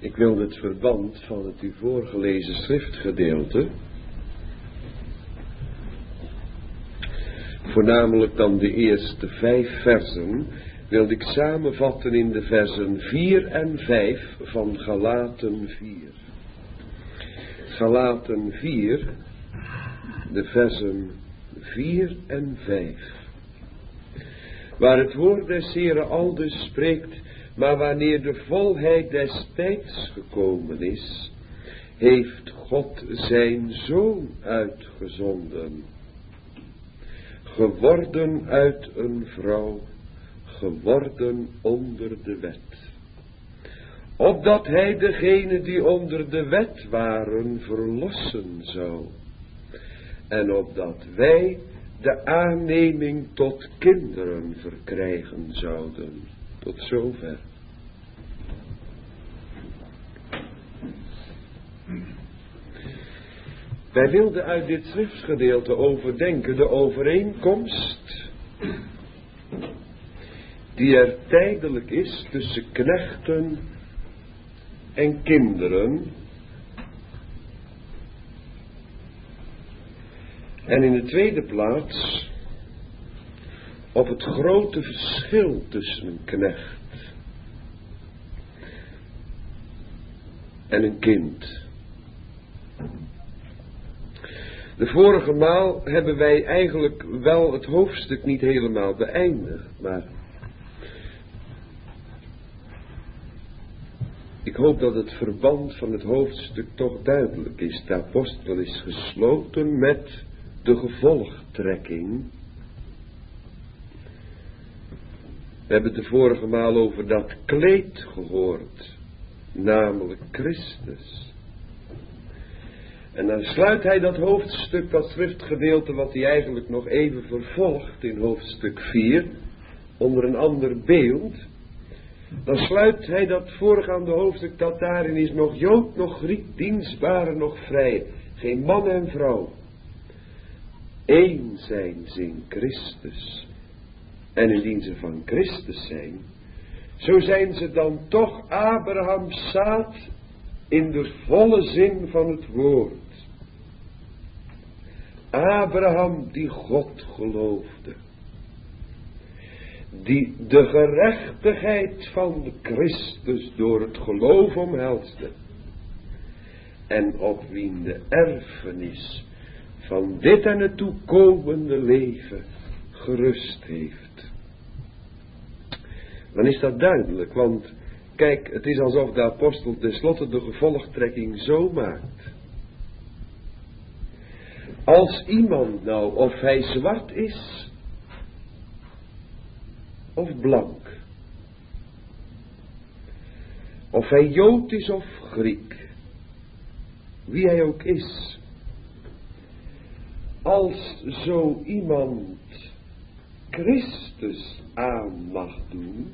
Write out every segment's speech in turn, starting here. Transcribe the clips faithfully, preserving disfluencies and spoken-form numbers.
Ik wil het verband van het u voorgelezen schriftgedeelte, voornamelijk dan de eerste vijf versen, wil ik samenvatten in de versen vier en vijf van Galaten vier. Galaten vier, de versen vier en vijf. Waar het woord des Heren aldus spreekt: maar wanneer de volheid des tijds gekomen is, heeft God zijn Zoon uitgezonden, geworden uit een vrouw, geworden onder de wet, opdat hij degenen die onder de wet waren verlossen zou, en opdat wij de aanneming tot kinderen verkrijgen zouden. Tot zover. Wij wilden uit dit schriftgedeelte overdenken de overeenkomst die er tijdelijk is tussen knechten en kinderen. En in de tweede plaats op het grote verschil tussen een knecht en een kind. De vorige maal hebben wij eigenlijk wel het hoofdstuk niet helemaal beëindigd, maar ik hoop dat het verband van het hoofdstuk toch duidelijk is. De apostel is gesloten met de gevolgtrekking. We hebben de vorige maal over dat kleed gehoord, namelijk Christus. En dan sluit hij dat hoofdstuk, dat schriftgedeelte wat hij eigenlijk nog even vervolgt in hoofdstuk vier, onder een ander beeld. Dan sluit hij dat voorgaande hoofdstuk dat daarin is, nog Jood, nog Griek, dienstbare, nog vrij, geen man en vrouw. Eén zijn ze in Christus. En indien ze van Christus zijn, zo zijn ze dan toch Abrahams zaad in de volle zin van het woord. Abraham die God geloofde, die de gerechtigheid van de Christus door het geloof omhelsde, en op wien de erfenis van dit en het toekomende leven gerust heeft. Dan is dat duidelijk, want kijk, het is alsof de apostel tenslotte de gevolgtrekking zo maakt. Als iemand nou, of hij zwart is, of blank, of hij Jood is of Griek, wie hij ook is, als zo iemand Christus aan mag doen,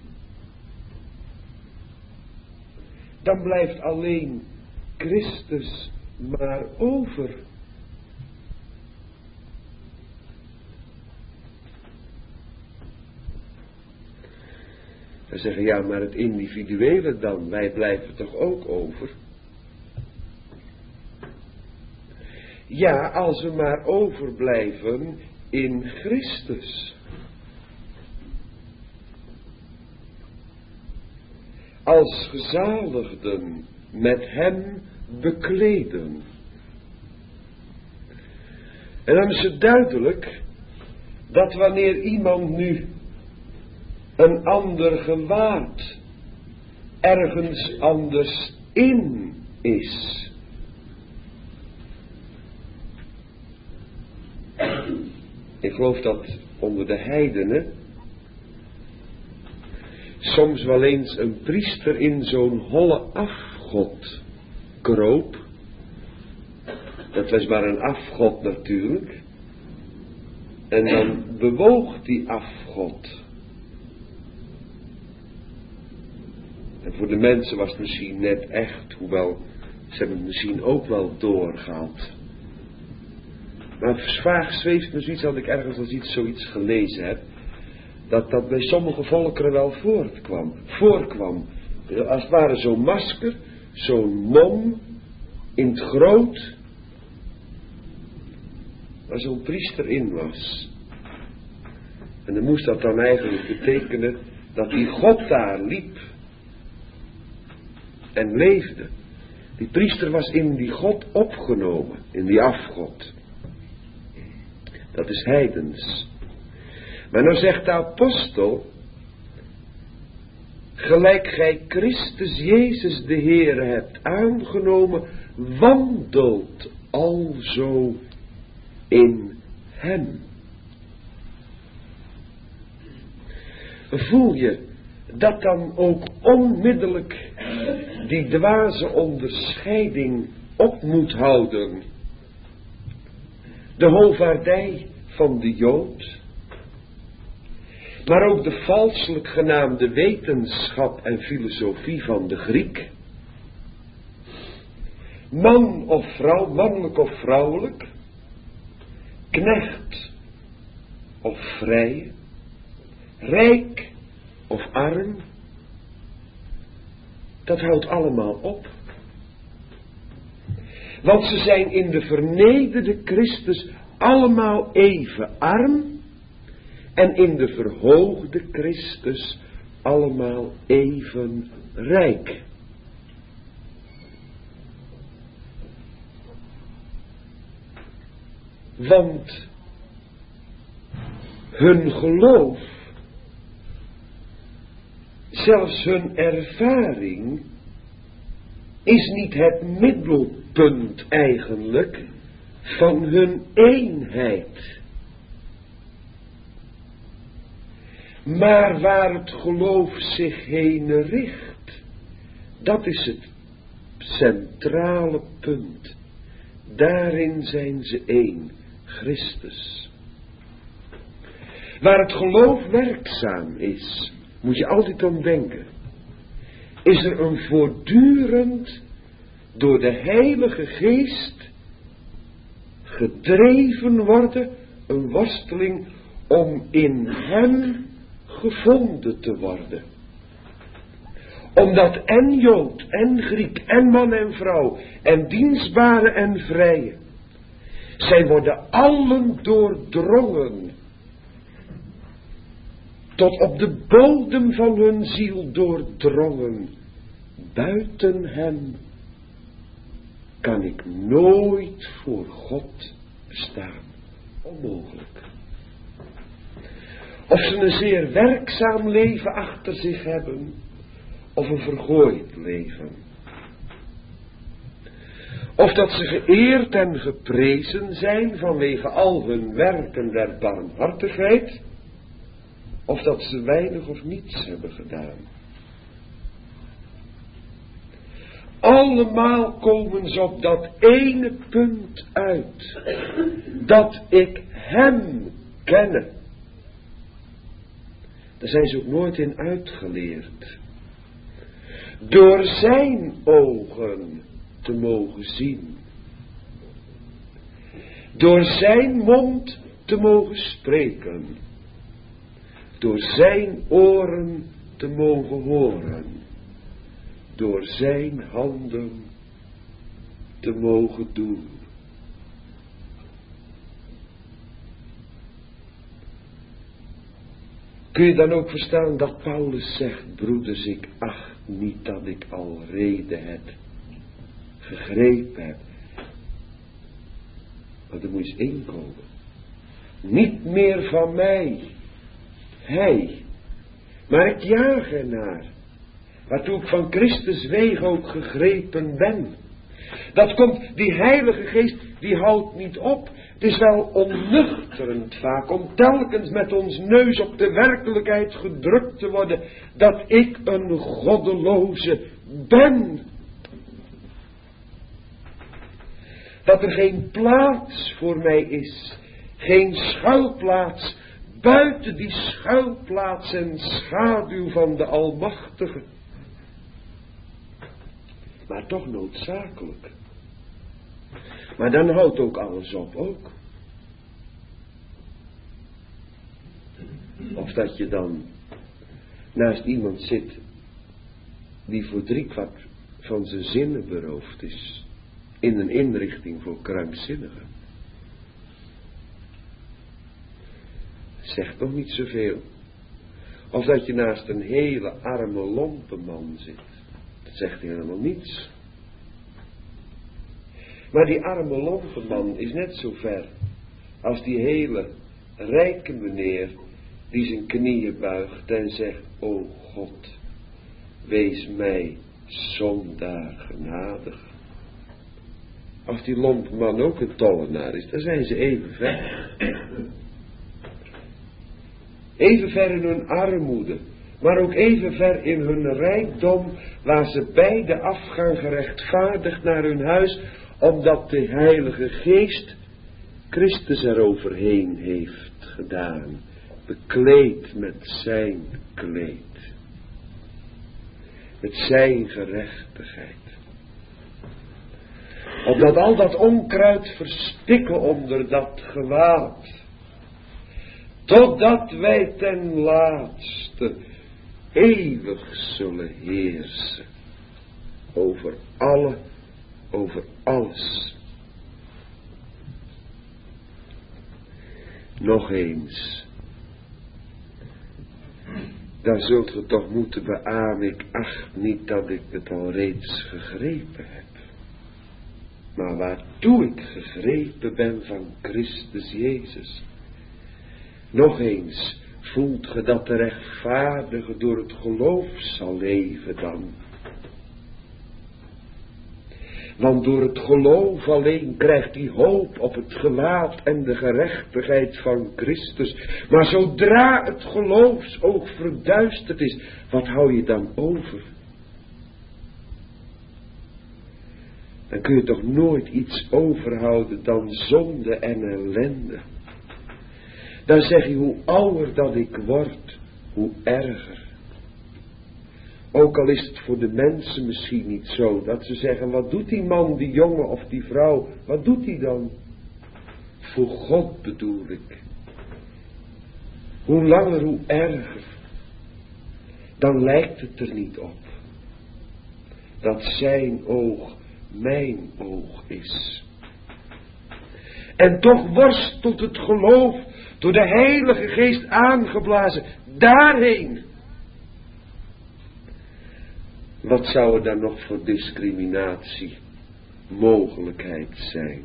dan blijft alleen Christus maar over. We zeggen, ja, maar het individuele dan, wij blijven toch ook over? Ja, als we maar overblijven in Christus. Als gezaligden met hem bekleden. En dan is het duidelijk dat wanneer iemand nu een ander gewaad ergens anders in is, ik geloof dat onder de heidenen soms wel eens een priester in zo'n holle afgod kroop. Dat was maar een afgod natuurlijk. En dan bewoog die afgod. En voor de mensen was het misschien net echt, hoewel ze hebben het misschien ook wel doorgehad. Maar vaag zweeft me zoiets, dat ik ergens als iets zoiets gelezen heb, dat dat bij sommige volkeren wel voortkwam, voorkwam. Als het ware zo'n masker, zo'n mom in het groot, waar zo'n priester in was. En dan moest dat dan eigenlijk betekenen dat die God daar liep en leefde. Die priester was in die God opgenomen, in die afgod. Dat is heidens. Maar nou zegt de apostel, gelijk gij Christus Jezus de Heere hebt aangenomen, wandelt alzo in hem. Voel je dat dan ook onmiddellijk die dwaze onderscheiding op moet houden? De hovaardij van de Jood, maar ook de valselijk genaamde wetenschap en filosofie van de Griek. Man of vrouw, mannelijk of vrouwelijk, knecht of vrije, rijk of arm, dat houdt allemaal op. Want ze zijn in de vernederde Christus allemaal even arm en in de verhoogde Christus allemaal even rijk. Want hun geloof, zelfs hun ervaring, is niet het middelpunt eigenlijk van hun eenheid. Maar waar het geloof zich heen richt, dat is het centrale punt. Daarin zijn ze één, Christus. Waar het geloof werkzaam is, moet je altijd om denken, is er een voortdurend door de Heilige Geest gedreven worden, een worsteling om in hem gevonden te worden. Omdat en Jood en Griek en man en vrouw en dienstbare en vrije, zij worden allen doordrongen, tot op de bodem van hun ziel doordrongen. Buiten hem kan ik nooit voor God bestaan. Onmogelijk. Of ze een zeer werkzaam leven achter zich hebben, of een vergooid leven. Of dat ze geëerd en geprezen zijn vanwege al hun werken der barmhartigheid, of dat ze weinig of niets hebben gedaan. Allemaal komen ze op dat ene punt uit, dat ik hem kenne. Daar zijn ze ook nooit in uitgeleerd. Door zijn ogen te mogen zien. Door zijn mond te mogen spreken. Door zijn oren te mogen horen. Door zijn handen te mogen doen. Kun je dan ook verstaan dat Paulus zegt, broeders, ik acht niet dat ik al reden heb, gegrepen heb. Maar er moet eens inkomen. Niet meer van mij, hij, maar ik jaag ernaar, waartoe ik van Christus wege ook gegrepen ben. Dat komt, die Heilige Geest, die houdt niet op. Het is wel onnuchterend vaak om telkens met ons neus op de werkelijkheid gedrukt te worden dat ik een goddeloze ben. Dat er geen plaats voor mij is, geen schuilplaats buiten die schuilplaats en schaduw van de Almachtige. Maar toch noodzakelijk. Maar dan houdt ook alles op ook. Of dat je dan naast iemand zit die voor drie kwart van zijn zinnen beroofd is in een inrichting voor krankzinnigen. Zegt nog niet zoveel. Of dat je naast een hele arme lompe man zit. Dat zegt helemaal niets. Maar die arme lompe man is net zo ver als die hele rijke meneer die zijn knieën buigt en zegt: O God, wees mij zondaar genadig. Als die lompe man ook een tollenaar is, dan zijn ze even ver. Even ver in hun armoede, maar ook even ver in hun rijkdom, waar ze beide afgaan gerechtvaardigd naar hun huis, omdat de Heilige Geest Christus eroverheen heeft gedaan, bekleed met zijn kleed, met zijn gerechtigheid. Opdat al dat onkruid verstikken onder dat gewaad, totdat wij ten laatste eeuwig zullen heersen over alle, over alles. Nog eens, dan zult ge toch moeten beamen: ik acht niet dat ik het al reeds gegrepen heb, maar waartoe ik gegrepen ben van Christus Jezus. Nog eens, voelt ge dat de rechtvaardige door het geloof zal leven dan? Want door het geloof alleen krijgt hij hoop op het gelaat en de gerechtigheid van Christus. Maar zodra het geloofsoog verduisterd is, wat hou je dan over? Dan kun je toch nooit iets overhouden dan zonde en ellende. Dan zeg je: hoe ouder dat ik word, hoe erger. Ook al is het voor de mensen misschien niet zo, dat ze zeggen: wat doet die man, die jongen of die vrouw, wat doet die dan? Voor God bedoel ik. Hoe langer, hoe erger. Dan lijkt het er niet op dat zijn oog mijn oog is. En toch worstelt het geloof, door de Heilige Geest aangeblazen, daarheen. Wat zou er dan nog voor discriminatie mogelijkheid zijn?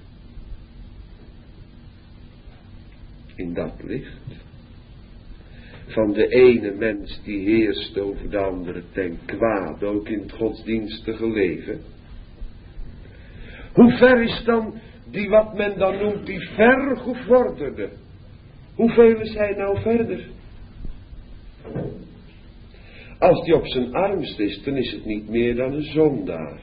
In dat licht. Van de ene mens die heerst over de andere ten kwaad, ook in het godsdienstige leven. Hoe ver is dan die wat men dan noemt die vergevorderde? Hoeveel is hij nou verder? Als die op zijn armst is, dan is het niet meer dan een zondaar.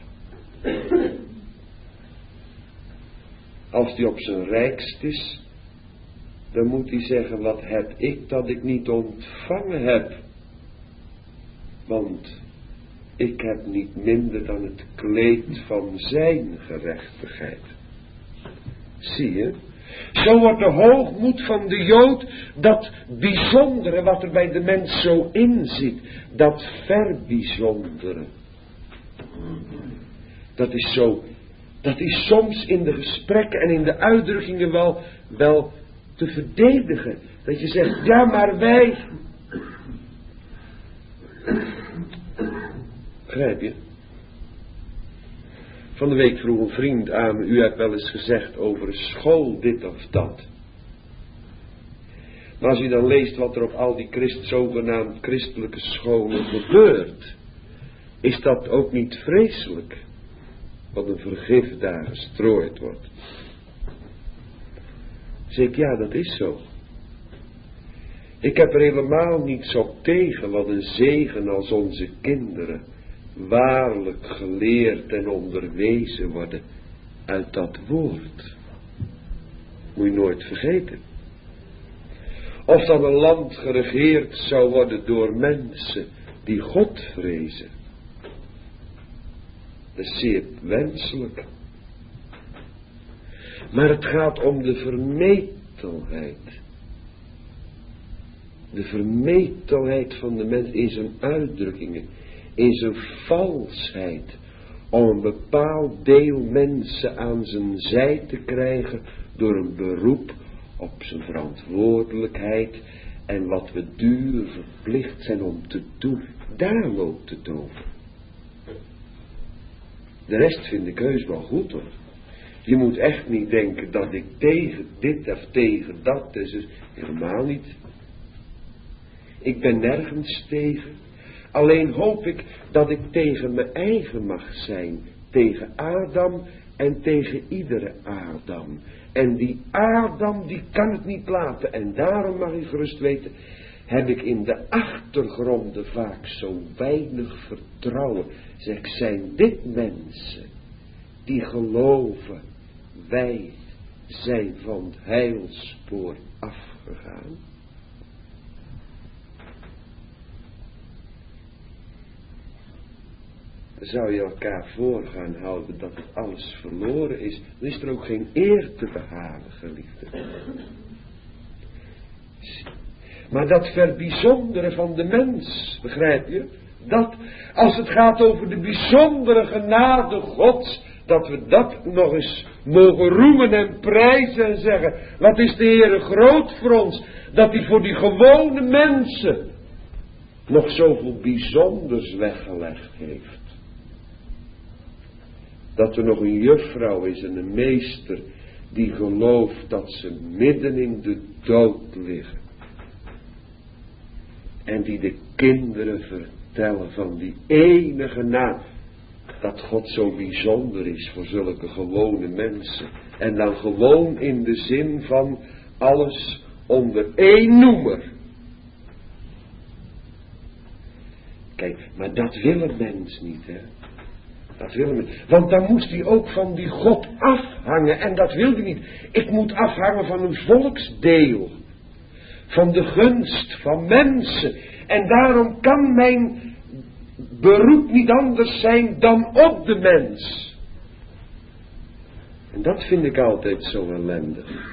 Als die op zijn rijkst is, dan moet hij zeggen: wat heb ik dat ik niet ontvangen heb? Want ik heb niet minder dan het kleed van zijn gerechtigheid. Zie je? Zo wordt de hoogmoed van de Jood, dat bijzondere wat er bij de mens zo in zit, dat verbijzondere. Dat is zo, dat is soms in de gesprekken en in de uitdrukkingen wel, wel te verdedigen. Dat je zegt: ja, maar wij. Begrijp je? Van de week vroeg een vriend aan me: u hebt wel eens gezegd over een school dit of dat. Maar als u dan leest wat er op al die Christ, zogenaamd christelijke scholen gebeurt, is dat ook niet vreselijk, wat een vergif daar gestrooid wordt. Zeg ik: ja, dat is zo. Ik heb er helemaal niets op tegen, wat een zegen als onze kinderen waarlijk geleerd en onderwezen worden uit dat woord. Moet je nooit vergeten. Of dan een land geregeerd zou worden door mensen die God vrezen. Dat is zeer wenselijk. Maar het gaat om de vermetelheid. De vermetelheid van de mens in zijn uitdrukkingen, in zijn valsheid, om een bepaald deel mensen aan zijn zij te krijgen door een beroep op zijn verantwoordelijkheid en wat we duur verplicht zijn om te doen. Daar loopt het over. De rest vind ik heus wel goed hoor. Je moet echt niet denken dat ik tegen dit of tegen dat, dus helemaal niet. Ik ben nergens tegen. Alleen hoop ik dat ik tegen mijn eigen mag zijn. Tegen Adam en tegen iedere Adam. En die Adam die kan het niet laten. En daarom mag je gerust weten, heb ik in de achtergronden vaak zo weinig vertrouwen. Zeg, zijn dit mensen die geloven, wij zijn van het heilspoor afgegaan? Zou je elkaar voor gaan houden dat het alles verloren is, dan is er ook geen eer te behalen, geliefde. Maar dat verbijzondere van de mens, begrijp je? Dat, als het gaat over de bijzondere genade Gods, dat we dat nog eens mogen roemen en prijzen en zeggen, wat is de Heere groot voor ons, dat hij voor die gewone mensen nog zoveel bijzonders weggelegd heeft. Dat er nog een juffrouw is en een meester die gelooft dat ze midden in de dood liggen. En die de kinderen vertellen van die enige naam. Dat God zo bijzonder is voor zulke gewone mensen. En dan gewoon in de zin van alles onder één noemer. Kijk, maar dat wil een mens niet, hè. Dat wil men. Want dan moest hij ook van die God afhangen. En dat wil hij niet. Ik moet afhangen van een volksdeel. Van de gunst van mensen. En daarom kan mijn beroep niet anders zijn dan op de mens. En dat vind ik altijd zo ellendig.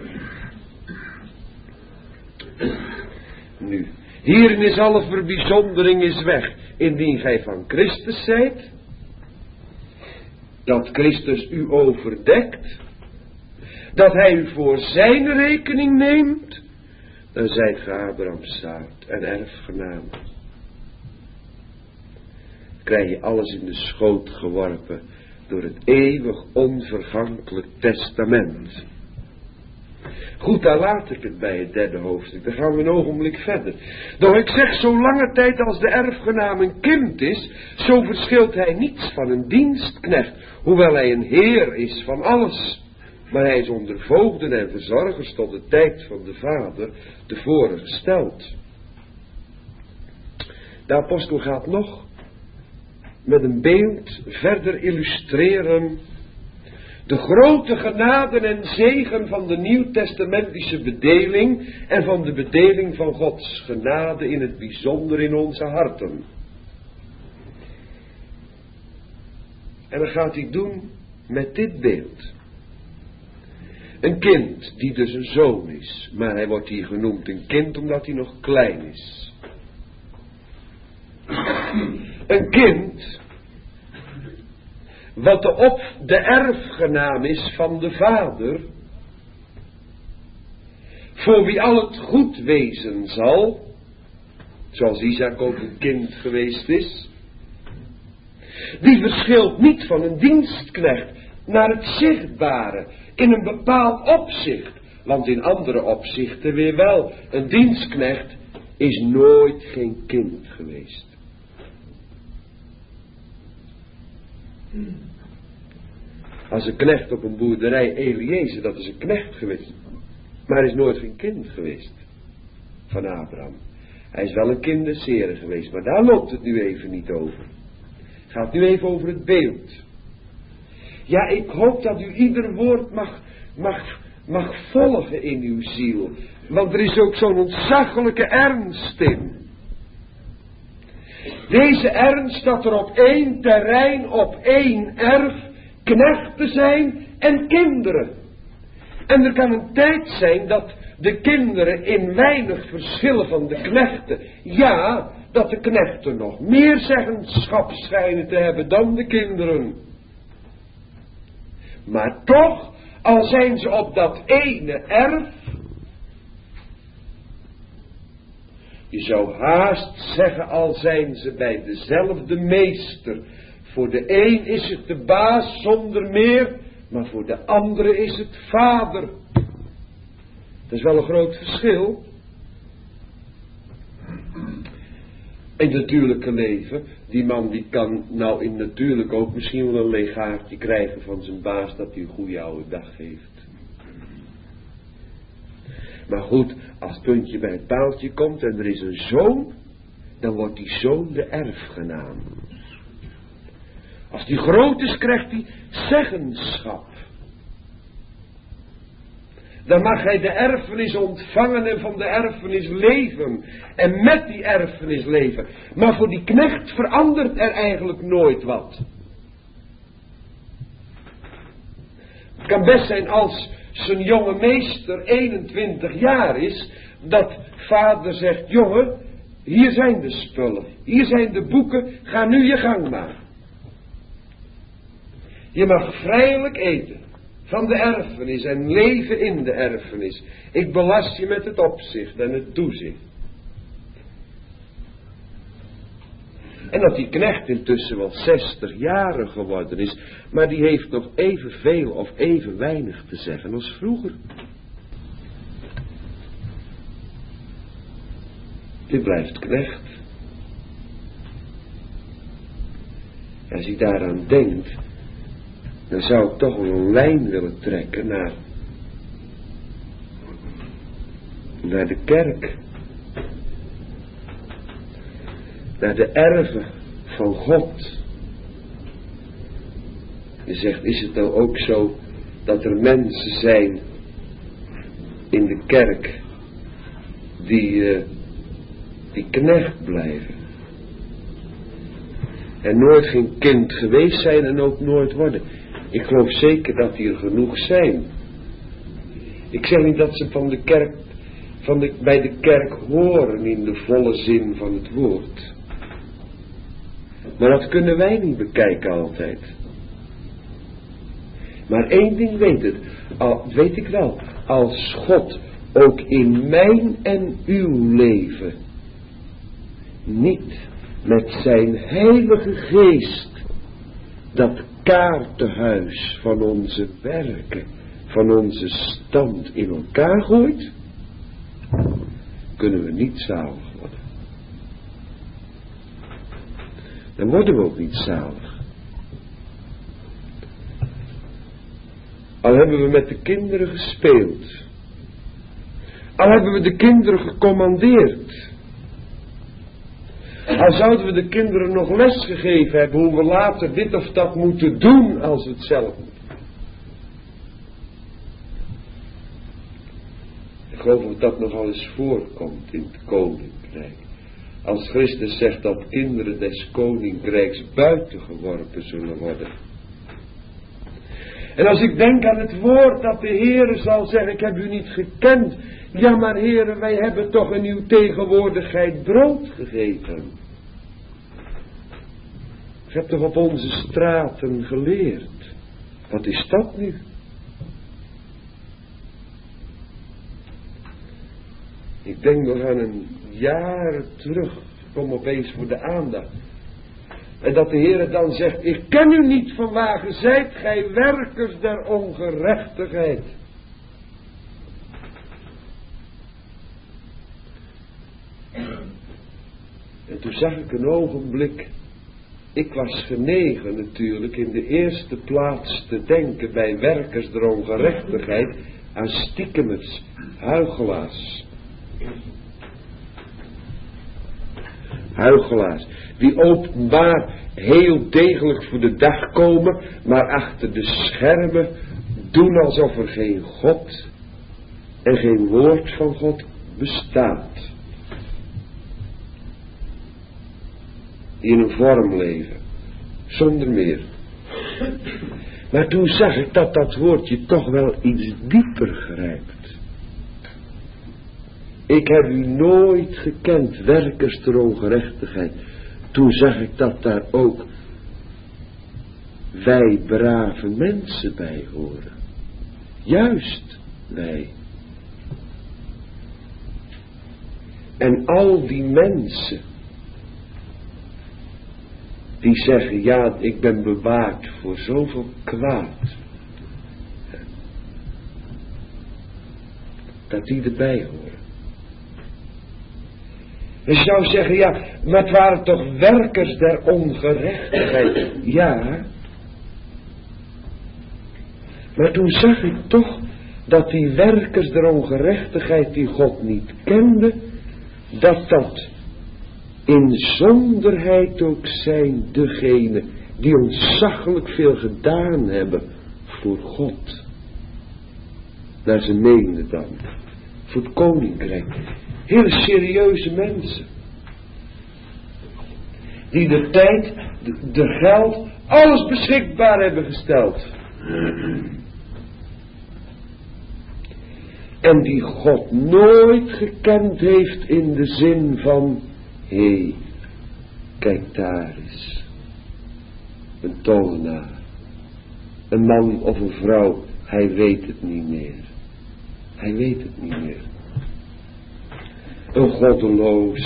Nu, hierin is alle verbijzondering is weg. Indien gij van Christus zijt, dat Christus u overdekt, dat hij u voor zijn rekening neemt, dan zijt ge Abrahams zaad en erfgenaam. Krijg je alles in de schoot geworpen door het eeuwig onvergankelijk testament. Goed, daar laat ik het bij het derde hoofdstuk. Dan gaan we een ogenblik verder. Doch ik zeg, zo lange tijd als de erfgenaam een kind is, zo verschilt hij niets van een dienstknecht, hoewel hij een heer is van alles. Maar hij is onder voogden en verzorgers tot de tijd van de vader tevoren gesteld. De apostel gaat nog met een beeld verder illustreren de grote genade en zegen van de nieuwtestamentische bedeling en van de bedeling van Gods genade in het bijzonder in onze harten. En dat gaat hij doen met dit beeld. Een kind die dus een zoon is, maar hij wordt hier genoemd een kind omdat hij nog klein is. Een kind wat de, op, de erfgenaam is van de vader, voor wie al het goed wezen zal, zoals Isaac ook een kind geweest is, die verschilt niet van een dienstknecht naar het zichtbare, in een bepaald opzicht, want in andere opzichten weer wel. Een dienstknecht is nooit geen kind geweest. Als een knecht op een boerderij, Eliezer, dat is een knecht geweest. Maar hij is nooit geen kind geweest van Abraham. Hij is wel een kindersere geweest, maar daar loopt het nu even niet over. Het gaat nu even over het beeld. Ja, ik hoop dat u ieder woord mag, mag, mag volgen in uw ziel. Want er is ook zo'n ontzaglijke ernst in. Deze ernst dat er op één terrein, op één erf, knechten zijn en kinderen. En er kan een tijd zijn dat de kinderen in weinig verschillen van de knechten. Ja, dat de knechten nog meer zeggenschap schijnen te hebben dan de kinderen. Maar toch, al zijn ze op dat ene erf, je zou haast zeggen, al zijn ze bij dezelfde meester. Voor de een is het de baas zonder meer, maar voor de andere is het vader. Dat is wel een groot verschil. In het natuurlijke leven, die man die kan nou in natuurlijk ook misschien wel een legaatje krijgen van zijn baas dat hij een goede oude dag heeft. Maar goed, als het puntje bij het paaltje komt en er is een zoon, dan wordt die zoon de erfgenaam. Als die groot is, krijgt hij zeggenschap. Dan mag hij de erfenis ontvangen en van de erfenis leven. En met die erfenis leven. Maar voor die knecht verandert er eigenlijk nooit wat. Het kan best zijn als zijn jonge meester eenentwintig jaar is, dat vader zegt, jongen, hier zijn de spullen, hier zijn de boeken, ga nu je gang maar. Je mag vrijelijk eten van de erfenis en leven in de erfenis. Ik belast je met het opzicht en het toezicht. En dat die knecht intussen wel zestig jaren geworden is, maar die heeft nog evenveel of even weinig te zeggen als vroeger. Die blijft knecht. Als hij daaraan denkt, dan zou ik toch wel een lijn willen trekken naar, naar de kerk. Naar de erven van God. Je zegt, is het nou ook zo dat er mensen zijn in de kerk die, uh, die knecht blijven? En nooit geen kind geweest zijn en ook nooit worden. Ik geloof zeker dat die er genoeg zijn. Ik zeg niet dat ze van de kerk, van de, bij de kerk horen in de volle zin van het woord. Maar dat kunnen wij niet bekijken altijd. Maar één ding weet het, al, weet ik wel, als God ook in mijn en uw leven niet met zijn heilige geest dat kaartenhuis van onze werken, van onze stand in elkaar gooit, kunnen we niet zalig worden. Dan worden we ook niet zalig. Al hebben we met de kinderen gespeeld. Al hebben we de kinderen gecommandeerd. Al zouden we de kinderen nog les gegeven hebben hoe we later dit of dat moeten doen als we het zelf moeten. Ik geloof dat dat nogal eens voorkomt in het koninkrijk. Als Christus zegt dat kinderen des koninkrijks buiten geworpen zullen worden. En als ik denk aan het woord dat de Heere zal zeggen, ik heb u niet gekend. Ja maar Heere, wij hebben toch in uw tegenwoordigheid brood gegeten. Ik heb toch op onze straten geleerd. Wat is dat nu? Ik denk nog aan een jaar terug, kom opeens voor de aandacht. En dat de Heere dan zegt, ik ken u niet van waar ge zijt, gij werkers der ongerechtigheid. En toen zag ik een ogenblik, ik was genegen natuurlijk in de eerste plaats te denken bij werkers der ongerechtigheid aan stiekemers, huichelaars. Huichelaars, die openbaar heel degelijk voor de dag komen, maar achter de schermen doen alsof er geen God en geen woord van God bestaat. Die in een vorm leven, zonder meer. Maar toen zag ik dat dat woordje toch wel iets dieper grijpt. ik heb u nooit gekend, werkers der ongerechtigheid. Toen zag ik dat daar ook wij brave mensen bij horen. Juist wij. En al die mensen die zeggen, ja, ik ben bewaakt voor zoveel kwaad. Dat die erbij horen. Je zou zeggen, ja, maar het waren toch werkers der ongerechtigheid. Ja. Maar toen zag ik toch dat die werkers der ongerechtigheid die God niet kende, dat dat in zonderheid ook zijn degenen die ontzaglijk veel gedaan hebben voor God. Naar ze meenden dan. Voor het koninkrijk. Hele serieuze mensen. Die de tijd, de, de geld, alles beschikbaar hebben gesteld. En die God nooit gekend heeft in de zin van, hé, hey, kijk daar eens. Een tollenaar. Een man of een vrouw, hij weet het niet meer. Hij weet het niet meer. Een goddeloze.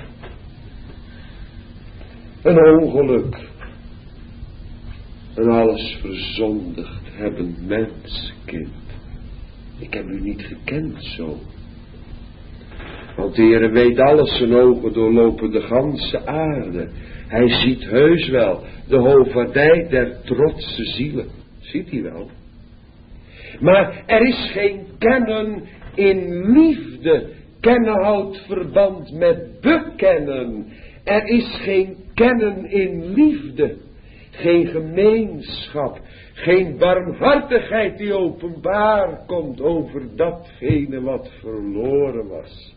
Een ongeluk. Een alles verzondigd hebben mensenkind. Ik heb u niet gekend zo. Want de Heere weet alles, zijn ogen doorlopen de ganse aarde. Hij ziet heus wel de hoofdvaardij der trotse zielen. Ziet hij wel. Maar er is geen kennen in liefde. Kennen houdt verband met bekennen. Er is geen kennen in liefde. Geen gemeenschap. Geen barmhartigheid die openbaar komt over datgene wat verloren was.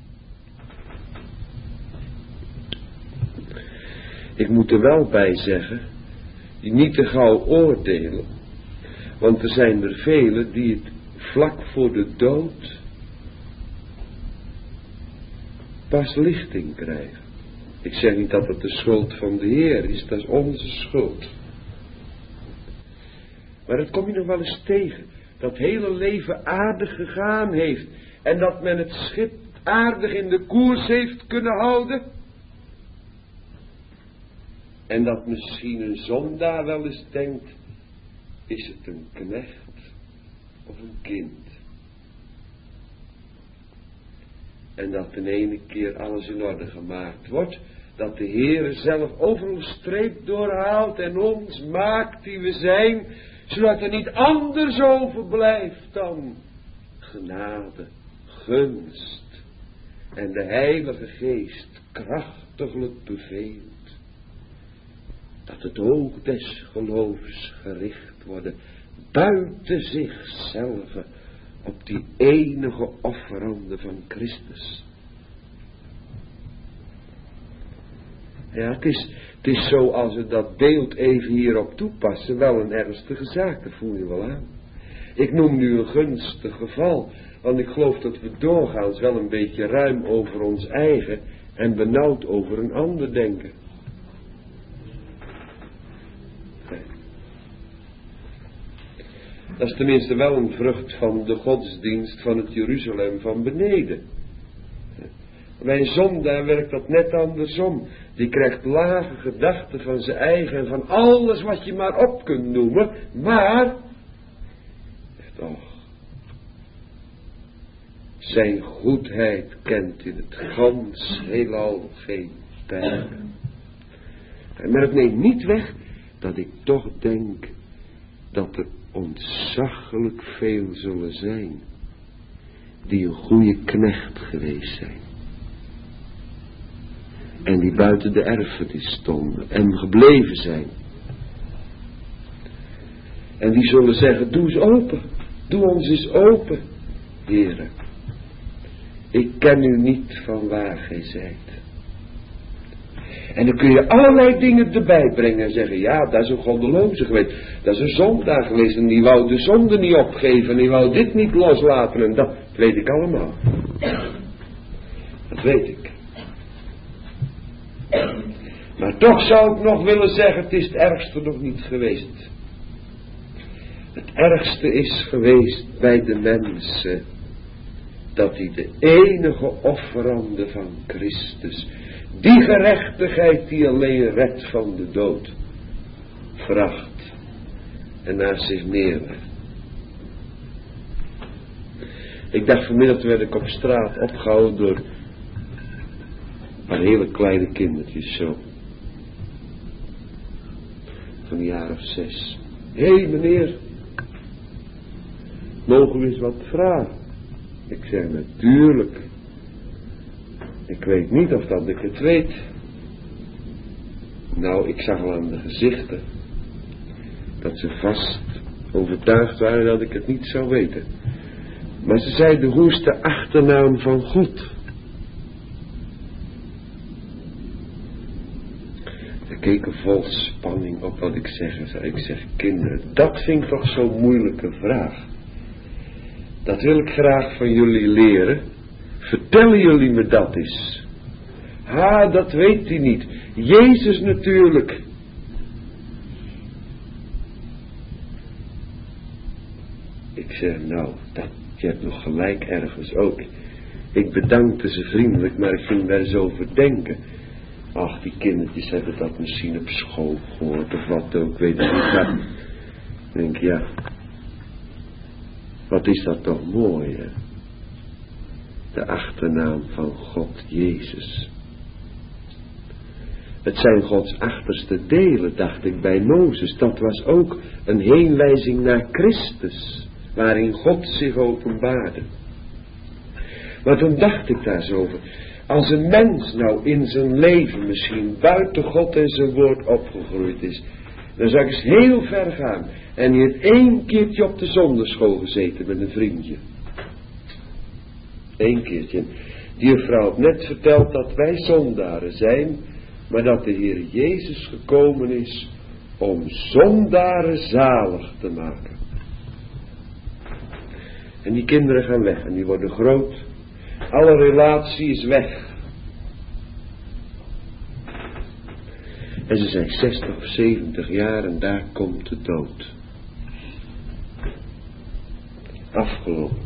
Ik moet er wel bij zeggen, niet te gauw oordelen. Want er zijn er velen die het vlak voor de dood pas lichting krijgen. Ik zeg niet dat het de schuld van de Heer is, dat is onze schuld. Maar dat kom je nog wel eens tegen. Dat hele leven aardig gegaan heeft. En dat men het schip aardig in de koers heeft kunnen houden. En dat misschien een zondaar wel eens denkt, is het een knecht of een kind? En dat in ene keer alles in orde gemaakt wordt. Dat de Heere zelf overal streep doorhaalt en ons maakt die we zijn. Zodat er niet anders overblijft dan genade, gunst. En de Heilige Geest krachtiglijk beveelt. Dat het oog des geloofs gericht worden buiten zichzelf op die enige offerande van Christus. Ja, het is, het is zo als we dat beeld even hierop toepassen, wel een ernstige zaak, dat voel je wel aan. Ik noem nu een gunstig geval, want ik geloof dat we doorgaans wel een beetje ruim over ons eigen en benauwd over een ander denken. Dat is tenminste wel een vrucht van de godsdienst van het Jeruzalem van beneden. Bij een zondaar werkt dat net andersom. Die krijgt lage gedachten van zijn eigen en van alles wat je maar op kunt noemen. Maar, toch, zijn goedheid kent in het gans heelal geen pijl. Maar het neemt niet weg dat ik toch denk dat er ontzaglijk veel zullen zijn die een goede knecht geweest zijn. En die buiten de erfenis stonden en gebleven zijn. En die zullen zeggen, doe eens open, doe ons eens open, Heere. Ik ken u niet van waar gij zijt. En dan kun je allerlei dingen erbij brengen en zeggen, ja, dat is een goddeloze geweest. Dat is een zondaar geweest en die wou de zonde niet opgeven en die wou dit niet loslaten en dat weet ik allemaal. Dat weet ik. Maar toch zou ik nog willen zeggen, het is het ergste nog niet geweest. Het ergste is geweest bij de mensen, dat hij de enige offerande van Christus, die gerechtigheid die alleen redt van de dood, veracht en naar zich neerlegt. Ik dacht vanmiddag, werd ik op straat opgehouden door een paar hele kleine kindertjes zo. Van een jaar of zes. Hé hey, meneer, mogen we eens wat vragen? Ik zeg natuurlijk. Ik weet niet of dat ik het weet. Nou, ik zag al aan de gezichten dat ze vast overtuigd waren dat ik het niet zou weten. Maar ze zeiden, hoe is de achternaam van God? Ze keken vol spanning op wat ik zeg en zei, ik zeg, kinderen, dat vind ik toch zo'n moeilijke vraag. Dat wil ik graag van jullie leren. Vertellen jullie me dat eens. Ha, dat weet hij niet. Jezus natuurlijk. Ik zeg, nou, dat, je hebt nog gelijk ergens ook. Ik bedankte ze vriendelijk, maar ik ging daar eens over denken. Ach, die kindertjes hebben dat misschien op school gehoord of wat ook, weet ik niet wat. Ik denk, ja, wat is dat toch mooi, hè? De achternaam van God, Jezus. Het zijn Gods achterste delen, dacht ik bij Mozes. Dat was ook een heenwijzing naar Christus, waarin God zich openbaarde. Maar toen dacht ik daar zo over. Als een mens nou in zijn leven misschien buiten God en zijn woord opgegroeid is, dan zou ik eens heel ver gaan. En die heeft één keertje op de zonderschool gezeten met een vriendje. Eén keertje. Die juffrouw had net verteld dat wij zondaren zijn, maar dat de Heer Jezus gekomen is om zondaren zalig te maken. En die kinderen gaan weg en die worden groot. Alle relatie is weg. En ze zijn zestig of zeventig jaar en daar komt de dood. Afgelopen.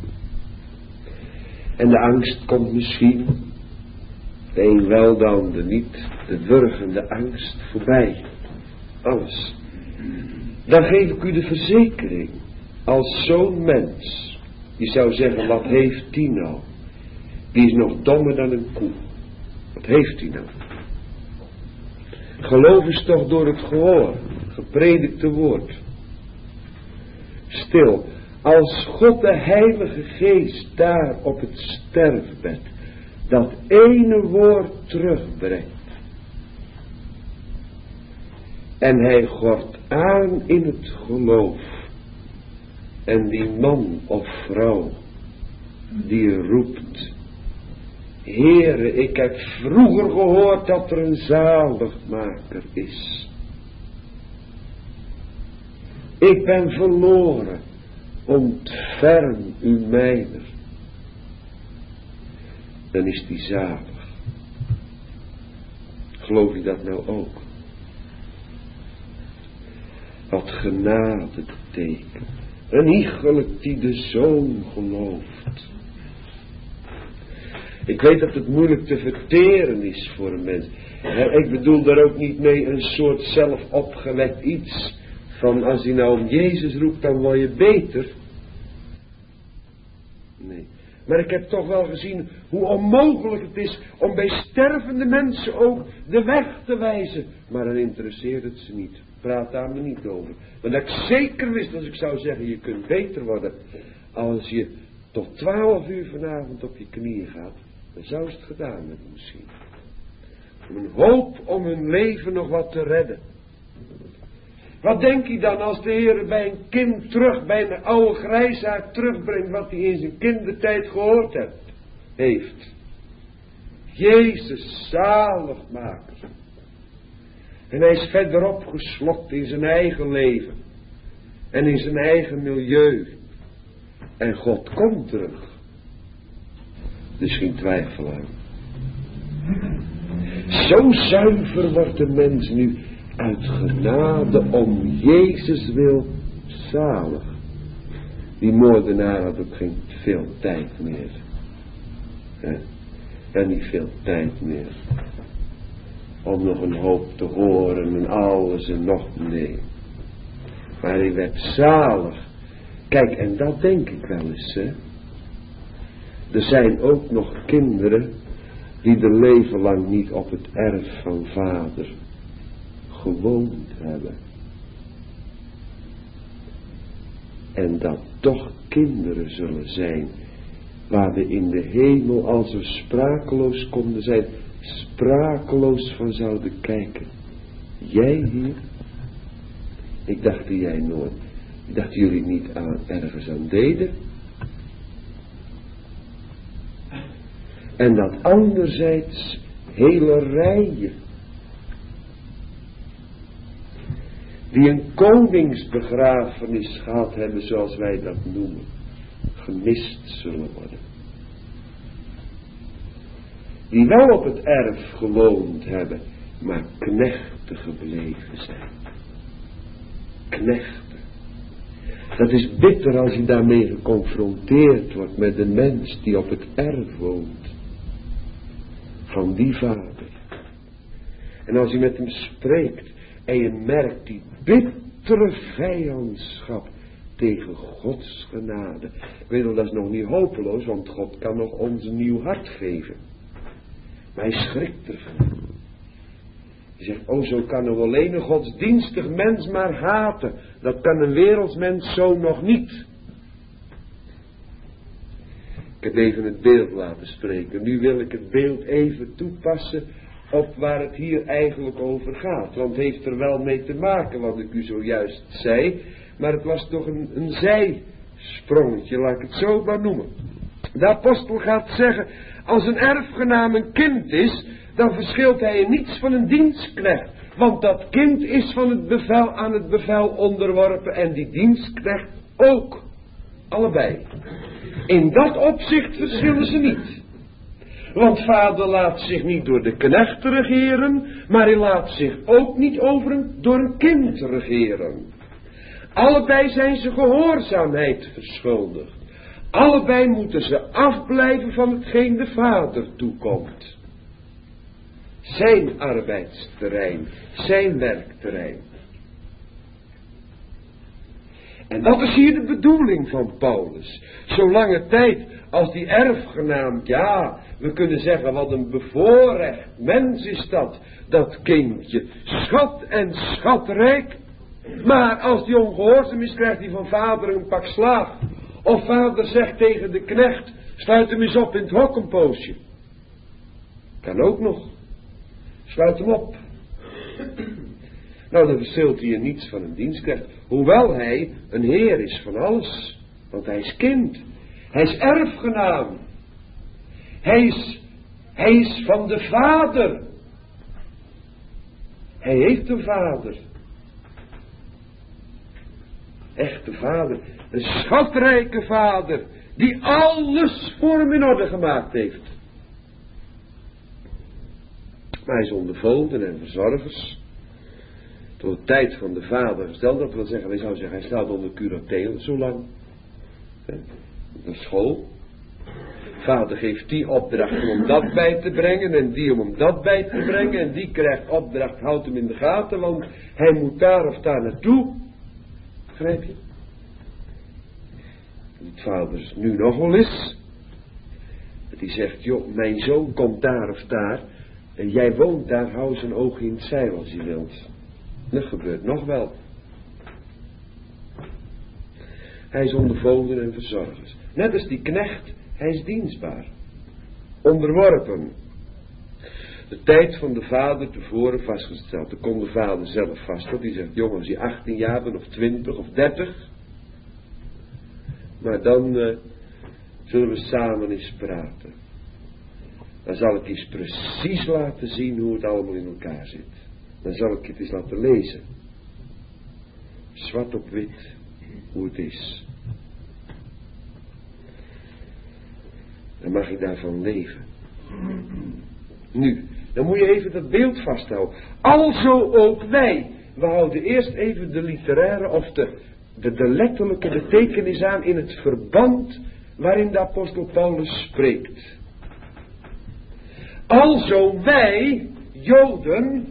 En de angst komt misschien, de een wel, de ander niet, de wurgende angst voorbij. Alles. Dan geef ik u de verzekering, als zo'n mens, die zou zeggen, wat heeft die nou? Die is nog dommer dan een koe. Wat heeft die nou? Geloof is toch door het gehoor, gepredikte woord. Stil, als God de Heilige Geest daar op het sterfbed dat ene woord terugbrengt. En hij gort aan in het geloof. En die man of vrouw die roept, Heere, ik heb vroeger gehoord dat er een zaligmaker is. Ik ben verloren, ontferm u mijner. Dan is die zalig. Geloof je dat nou ook? Wat genade betekent. Een iegelijk die de Zoon gelooft. Ik weet dat het moeilijk te verteren is voor een mens. Ik bedoel daar ook niet mee een soort zelf opgewekt iets. Van als hij nou om Jezus roept, dan word je beter. Nee. Maar ik heb toch wel gezien hoe onmogelijk het is om bij stervende mensen ook de weg te wijzen. Maar dan interesseert het ze niet. Praat daar me niet over. Maar dat ik zeker wist als ik zou zeggen, je kunt beter worden. Als je tot twaalf uur vanavond op je knieën gaat, dan zou ze het gedaan hebben misschien. Om een hoop om hun leven nog wat te redden. Wat denk je dan als de Heer bij een kind terug, bij een oude grijsaard terugbrengt wat hij in zijn kindertijd gehoord hebt, heeft. Jezus, zaligmaker. En hij is verderop geslokt in zijn eigen leven. En in zijn eigen milieu. En God komt terug. Dus geen twijfel aan. Zo zuiver wordt de mens nu uit genade om Jezus wil zalig. Die moordenaar had ook geen veel tijd meer. Ja, en niet veel tijd meer. Om nog een hoop te horen en alles en nog nee. Maar hij werd zalig. Kijk, en dat denk ik wel eens, hè. Er zijn ook nog kinderen die de leven lang niet op het erf van vader gewoond hebben. En dat toch kinderen zullen zijn, waar we in de hemel, als we sprakeloos konden zijn, sprakeloos van zouden kijken. Jij hier? Ik dacht dat jij nooit, ik dacht jullie niet aan, ergens aan deden. En dat anderzijds hele rijen, die een koningsbegrafenis gehad hebben, zoals wij dat noemen, gemist zullen worden. Die wel op het erf gewoond hebben, maar knechten gebleven zijn. Knechten. Dat is bitter als je daarmee geconfronteerd wordt met de mens die op het erf woont. Van die vader. En als je met hem spreekt en je merkt die bittere vijandschap tegen Gods genade. Ik weet wel, dat is nog niet hopeloos, want God kan nog ons een nieuw hart geven. Maar hij schrikt ervan. Hij zegt, oh, zo kan er alleen een godsdienstig mens maar haten. Dat kan een wereldsmens zo nog niet. Ik heb even het beeld laten spreken. Nu wil ik het beeld even toepassen op waar het hier eigenlijk over gaat. Want het heeft er wel mee te maken wat ik u zojuist zei. Maar het was toch een, een zijsprongetje, laat ik het zo maar noemen. De apostel gaat zeggen, als een erfgenaam een kind is, dan verschilt hij in niets van een dienstknecht. Want dat kind is van het bevel aan het bevel onderworpen en die dienstknecht ook. Allebei. In dat opzicht verschillen ze niet. Want vader laat zich niet door de knecht regeren, maar hij laat zich ook niet over een, door een kind regeren. Allebei zijn ze gehoorzaamheid verschuldigd. Allebei moeten ze afblijven van hetgeen de vader toekomt. Zijn arbeidsterrein, zijn werkterrein. En dat is hier de bedoeling van Paulus. Zolange tijd als die erfgenaam, ja, we kunnen zeggen wat een bevoorrecht mens is dat, dat kindje. Schat en schatrijk. Maar als die ongehoorzaam is, krijgt hij van vader een pak slaag. Of vader zegt tegen de knecht, sluit hem eens op in het hok een poosje. Kan ook nog. Sluit hem op. Nou, dan verschilt hij er niets van een dienstknecht. Hoewel hij een heer is van alles. Want hij is kind. Hij is erfgenaam. Hij is, hij is van de vader. Hij heeft een vader. Echte vader. Een schatrijke vader. Die alles voor hem in orde gemaakt heeft. Maar hij is onder voogden en verzorgers. Tot de tijd van de vader gesteld. Dat wil zeggen, wij zouden zeggen, hij staat onder curatele zo lang. De school. Vader geeft die opdracht om dat bij te brengen. En die om hem dat bij te brengen. En die krijgt opdracht, houdt hem in de gaten. Want hij moet daar of daar naartoe. Begrijp je? Het vader nu nog wel eens. Dat hij zegt, joh, mijn zoon komt daar of daar. En jij woont daar, hou zijn oog in het zeil als je wilt. Dat gebeurt nog wel. Hij is onder voogden en verzorgers. Net als die knecht, hij is dienstbaar. Onderworpen. De tijd van de vader tevoren vastgesteld. Dan kon de vader zelf vaststellen. Die zegt, jongens, je achttien jaar bent of twintig of dertig. Maar dan uh, zullen we samen eens praten. Dan zal ik eens precies laten zien hoe het allemaal in elkaar zit. Dan zal ik het eens laten lezen. Zwart op wit. Hoe het is. Dan mag ik daarvan leven. Nu, dan moet je even dat beeld vasthouden. Alzo ook wij. We houden eerst even de literaire of de, de, de letterlijke betekenis aan in het verband waarin de apostel Paulus spreekt. Alzo wij, Joden,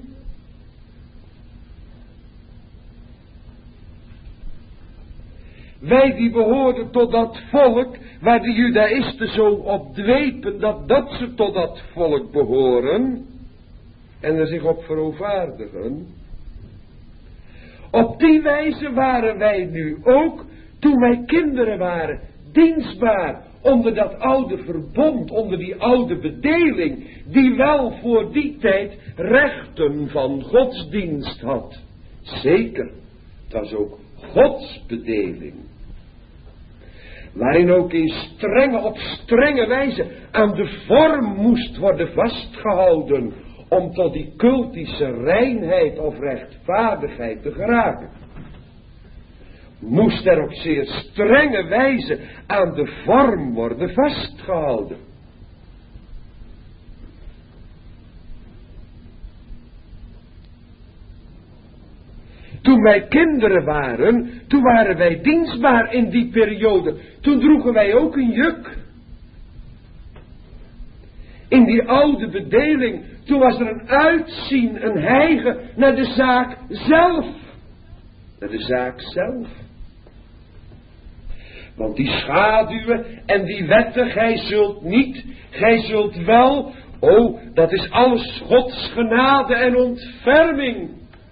wij die behoorden tot dat volk waar de Judaïsten zo op dwepen dat dat ze tot dat volk behoren en er zich op verootvaardigen. Op die wijze waren wij nu ook, toen wij kinderen waren, dienstbaar onder dat oude verbond, onder die oude bedeling, die wel voor die tijd rechten van godsdienst had. Zeker, dat is ook Gods bedeling. Waarin ook in strenge, op strenge wijze aan de vorm moest worden vastgehouden, om tot die cultische reinheid of rechtvaardigheid te geraken. Moest er op zeer strenge wijze aan de vorm worden vastgehouden. Toen wij kinderen waren, toen waren wij dienstbaar in die periode. Toen droegen wij ook een juk. In die oude bedeling, toen was er een uitzien, een hijgen naar de zaak zelf. Naar de zaak zelf. Want die schaduwen en die wetten, gij zult niet, gij zult wel. Oh, dat is alles Gods genade en ontferming.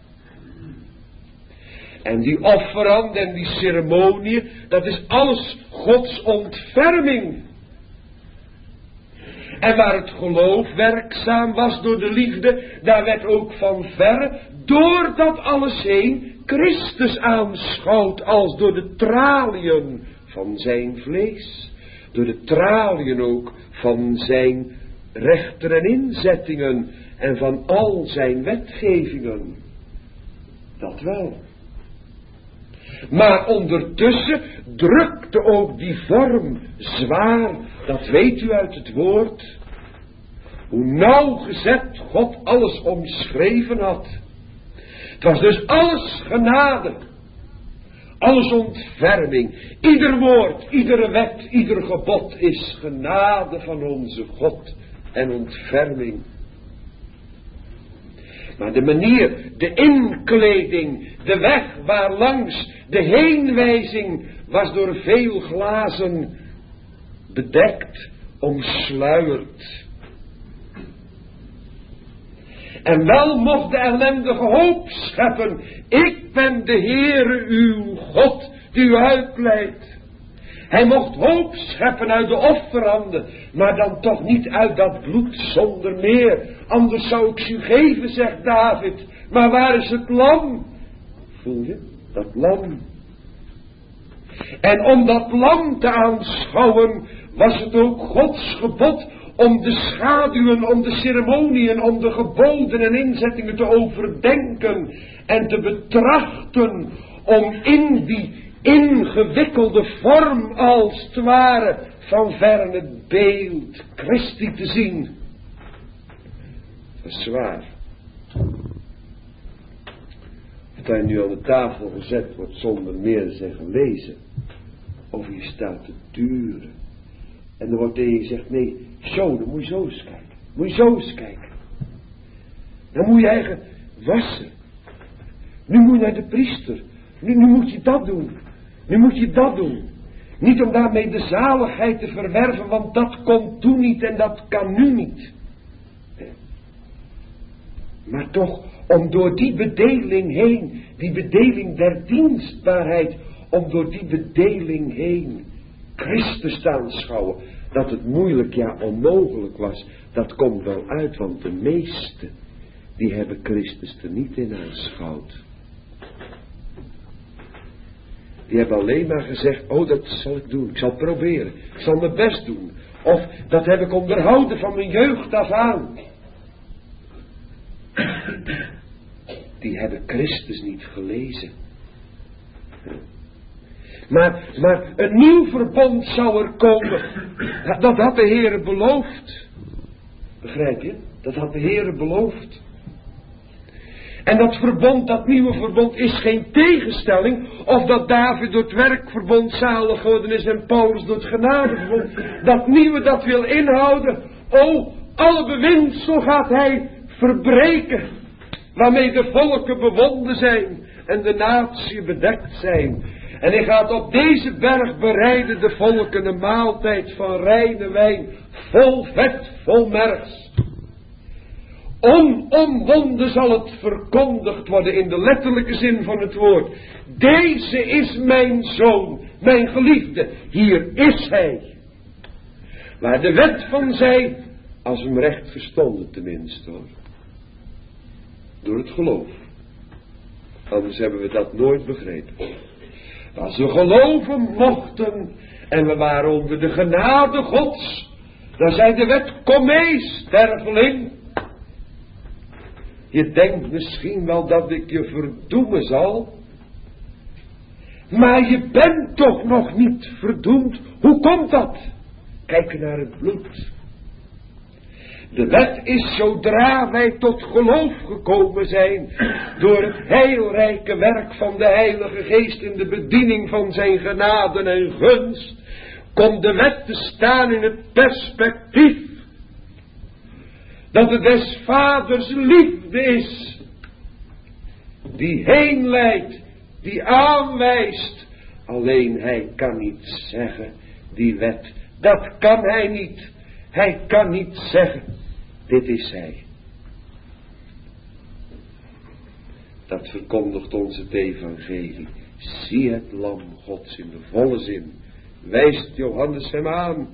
En die offeranden en die ceremonieën, dat is alles Gods ontferming. En waar het geloof werkzaam was door de liefde, daar werd ook van verre, door dat alles heen, Christus aanschouwd als door de traliën van zijn vlees. Door de traliën ook van zijn rechten en inzettingen en van al zijn wetgevingen. Dat wel. Maar ondertussen drukte ook die vorm zwaar, dat weet u uit het woord, hoe nauwgezet God alles omschreven had. Het was dus alles genade, alles ontferming, ieder woord, iedere wet, ieder gebod is genade van onze God en ontferming. Maar de manier, de inkleding, de weg waarlangs, de heenwijzing was door veel glazen bedekt, omsluierd. En wel mocht de ellendige hoop scheppen, ik ben de Heere uw God die u uitleidt. Hij mocht hoop scheppen uit de offeranden, maar dan toch niet uit dat bloed zonder meer. Anders zou ik ze u geven, zegt David. Maar waar is het lam? Voel je? Dat lam. En om dat lam te aanschouwen, was het ook Gods gebod om de schaduwen, om de ceremonieën, om de geboden en inzettingen te overdenken en te betrachten, om in die ingewikkelde vorm als het ware van ver het beeld Christi te zien. Dat is zwaar. Wat hij nu aan de tafel gezet wordt zonder meer te zeggen lezen. Of je staat te duren. En dan wordt tegen je gezegd, nee, zo, dan moet je zo eens kijken. Moet je zo eens kijken. Dan moet je eigen wassen. Nu moet je naar de priester. Nu, nu moet je dat doen. Nu moet je dat doen. Niet om daarmee de zaligheid te verwerven, want dat komt toen niet en dat kan nu niet. Maar toch, om door die bedeling heen, die bedeling der dienstbaarheid, om door die bedeling heen Christus te aanschouwen, dat het moeilijk, ja onmogelijk was, dat komt wel uit, want de meesten, die hebben Christus er niet in aanschouwd. Die hebben alleen maar gezegd, oh dat zal ik doen, ik zal proberen, ik zal mijn best doen. Of dat heb ik onderhouden van mijn jeugd af aan. Die hebben Christus niet gelezen. Maar, maar een nieuw verbond zou er komen. Dat had de Heere beloofd. Begrijp je? Dat had de Heere beloofd. En dat verbond, dat nieuwe verbond, is geen tegenstelling. Of dat David door het werkverbond zalig geworden is en Paulus door het genadeverbond. Dat nieuwe, dat wil inhouden. O, alle bewinsel gaat hij verbreken. Waarmee de volken bewonden zijn en de natie bedekt zijn. En hij gaat op deze berg bereiden de volken een maaltijd van reine wijn. Vol vet, vol mergs. Onomwonden zal het verkondigd worden in de letterlijke zin van het woord. Deze is mijn zoon, mijn geliefde. Hier is hij. Waar de wet van zei, als we hem recht verstonden tenminste hoor. Door het geloof. Anders hebben we dat nooit begrepen. Als we geloven mochten en we waren onder de genade Gods, dan zei de wet, kom mee sterveling. Je denkt misschien wel dat ik je verdoemen zal. Maar je bent toch nog niet verdoemd. Hoe komt dat? Kijk naar het bloed. De wet is zodra wij tot geloof gekomen zijn. Door het heilrijke werk van de Heilige Geest in de bediening van zijn genade en gunst. Komt de wet te staan in het perspectief. Dat het des vaders liefde is. Die heen leidt. Die aanwijst. Alleen hij kan niet zeggen. Die wet. Dat kan hij niet. Hij kan niet zeggen. Dit is hij. Dat verkondigt ons het evangelie. Zie het lam Gods in de volle zin. Wijst Johannes hem aan.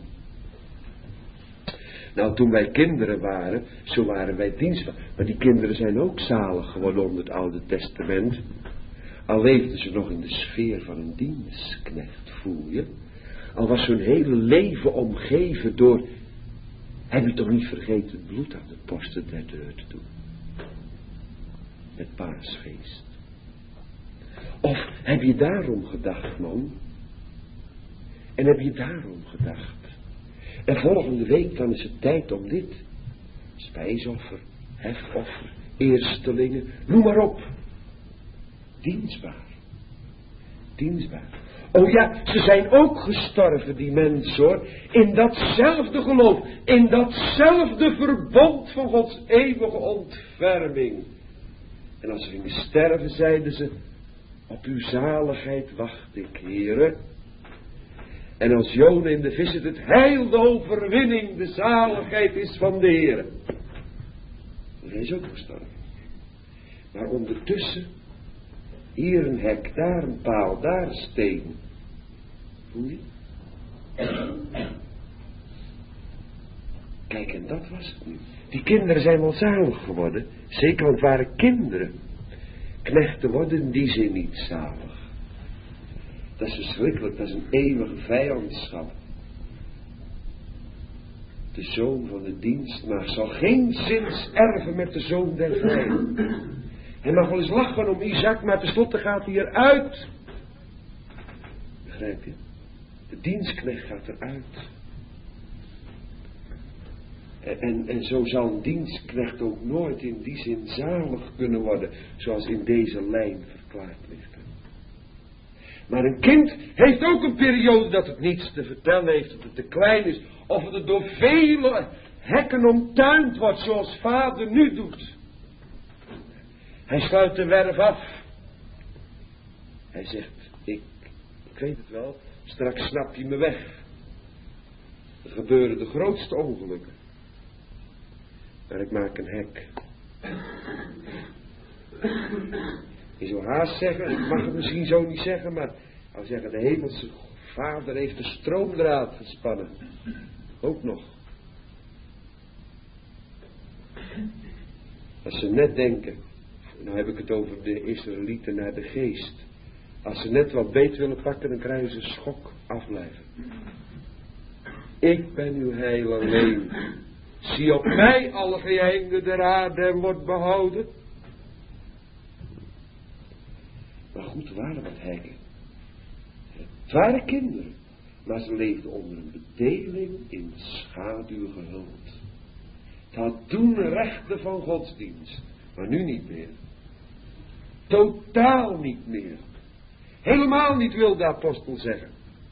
Nou, toen wij kinderen waren, zo waren wij dienstbaar. Maar die kinderen zijn ook zalig geworden onder het Oude Testament. Al leefden ze nog in de sfeer van een dienstknecht, voel je? Al was hun hele leven omgeven door... Heb je toch niet vergeten het bloed aan de posten der deur te doen? Met paasfeest. Of heb je daarom gedacht, man? En heb je daarom gedacht? En volgende week dan is het tijd om dit. Spijsoffer, hefoffer, eerstelingen, noem maar op. Dienstbaar. Dienstbaar. Oh ja, ze zijn ook gestorven, die mensen hoor. In datzelfde geloof. In datzelfde verbond van Gods eeuwige ontferming. En als ze gingen sterven, zeiden ze, op uw zaligheid wacht ik, Heere. En als Jona in de vis zit, het heil, de overwinning, de zaligheid is van de Heere. Hij is ook gestorven. Maar ondertussen, hier een hek, daar een paal, daar een steen. Voel je? Kijk, en dat was het nu. Die kinderen zijn wel zalig geworden. Zeker, want het waren kinderen. Knechten worden in die zin niet zalig. Dat is verschrikkelijk, dat is een eeuwige vijandschap. De zoon van de dienstmaagd zal geen zins erven met de zoon der vijand. Hij mag wel eens lachen om Isaac, maar tenslotte gaat hij eruit. Begrijp je? De dienstknecht gaat eruit. En, en, en zo zal een dienstknecht ook nooit in die zin zalig kunnen worden, zoals in deze lijn verklaard ligt. Maar een kind heeft ook een periode dat het niets te vertellen heeft, dat het te klein is, of dat het door vele hekken omtuind wordt, zoals vader nu doet. Hij sluit de werf af. Hij zegt, ik, ik weet het wel, straks snapt hij me weg. Er gebeuren de grootste ongelukken. Maar ik maak een hek. Je zou haast zeggen, ik mag het misschien zo niet zeggen, maar als zeggen, de hemelse vader heeft de stroomdraad gespannen. Ook nog. Als ze net denken, nou heb ik het over de Israëlieten naar de geest. Als ze net wat beet willen pakken, dan krijgen ze schok afblijven. Ik ben uw heil alleen. Zie op mij alle geheimen der aarde en wordt behouden. Maar goed, er waren wat hekken. Het waren kinderen. Maar ze leefden onder een bedeling in schaduw gehuld. Het had toen rechten van godsdienst, maar nu niet meer. Totaal niet meer. Helemaal niet, wil de apostel zeggen.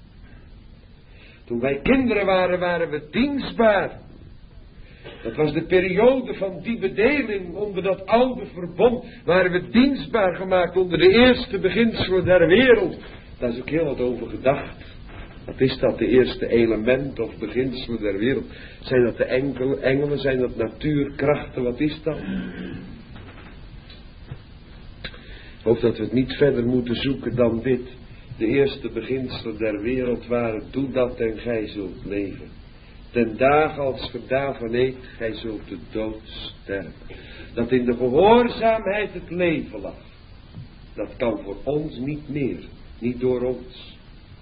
Toen wij kinderen waren, waren we dienstbaar. Dat was de periode van die bedeling onder dat oude verbond. Waren we dienstbaar gemaakt onder de eerste beginselen der wereld. Daar is ook heel wat over gedacht. Wat is dat, de eerste element of beginselen der wereld? Zijn dat de engelen, engelen? Zijn dat natuurkrachten? Wat is dat? Ik hoop dat we het niet verder moeten zoeken dan dit. De eerste beginselen der wereld waren: doe dat en gij zult leven. Ten dagen als ge daarvan eet, gij zult de dood sterven. Dat in de gehoorzaamheid het leven lag. Dat kan voor ons niet meer. Niet door ons.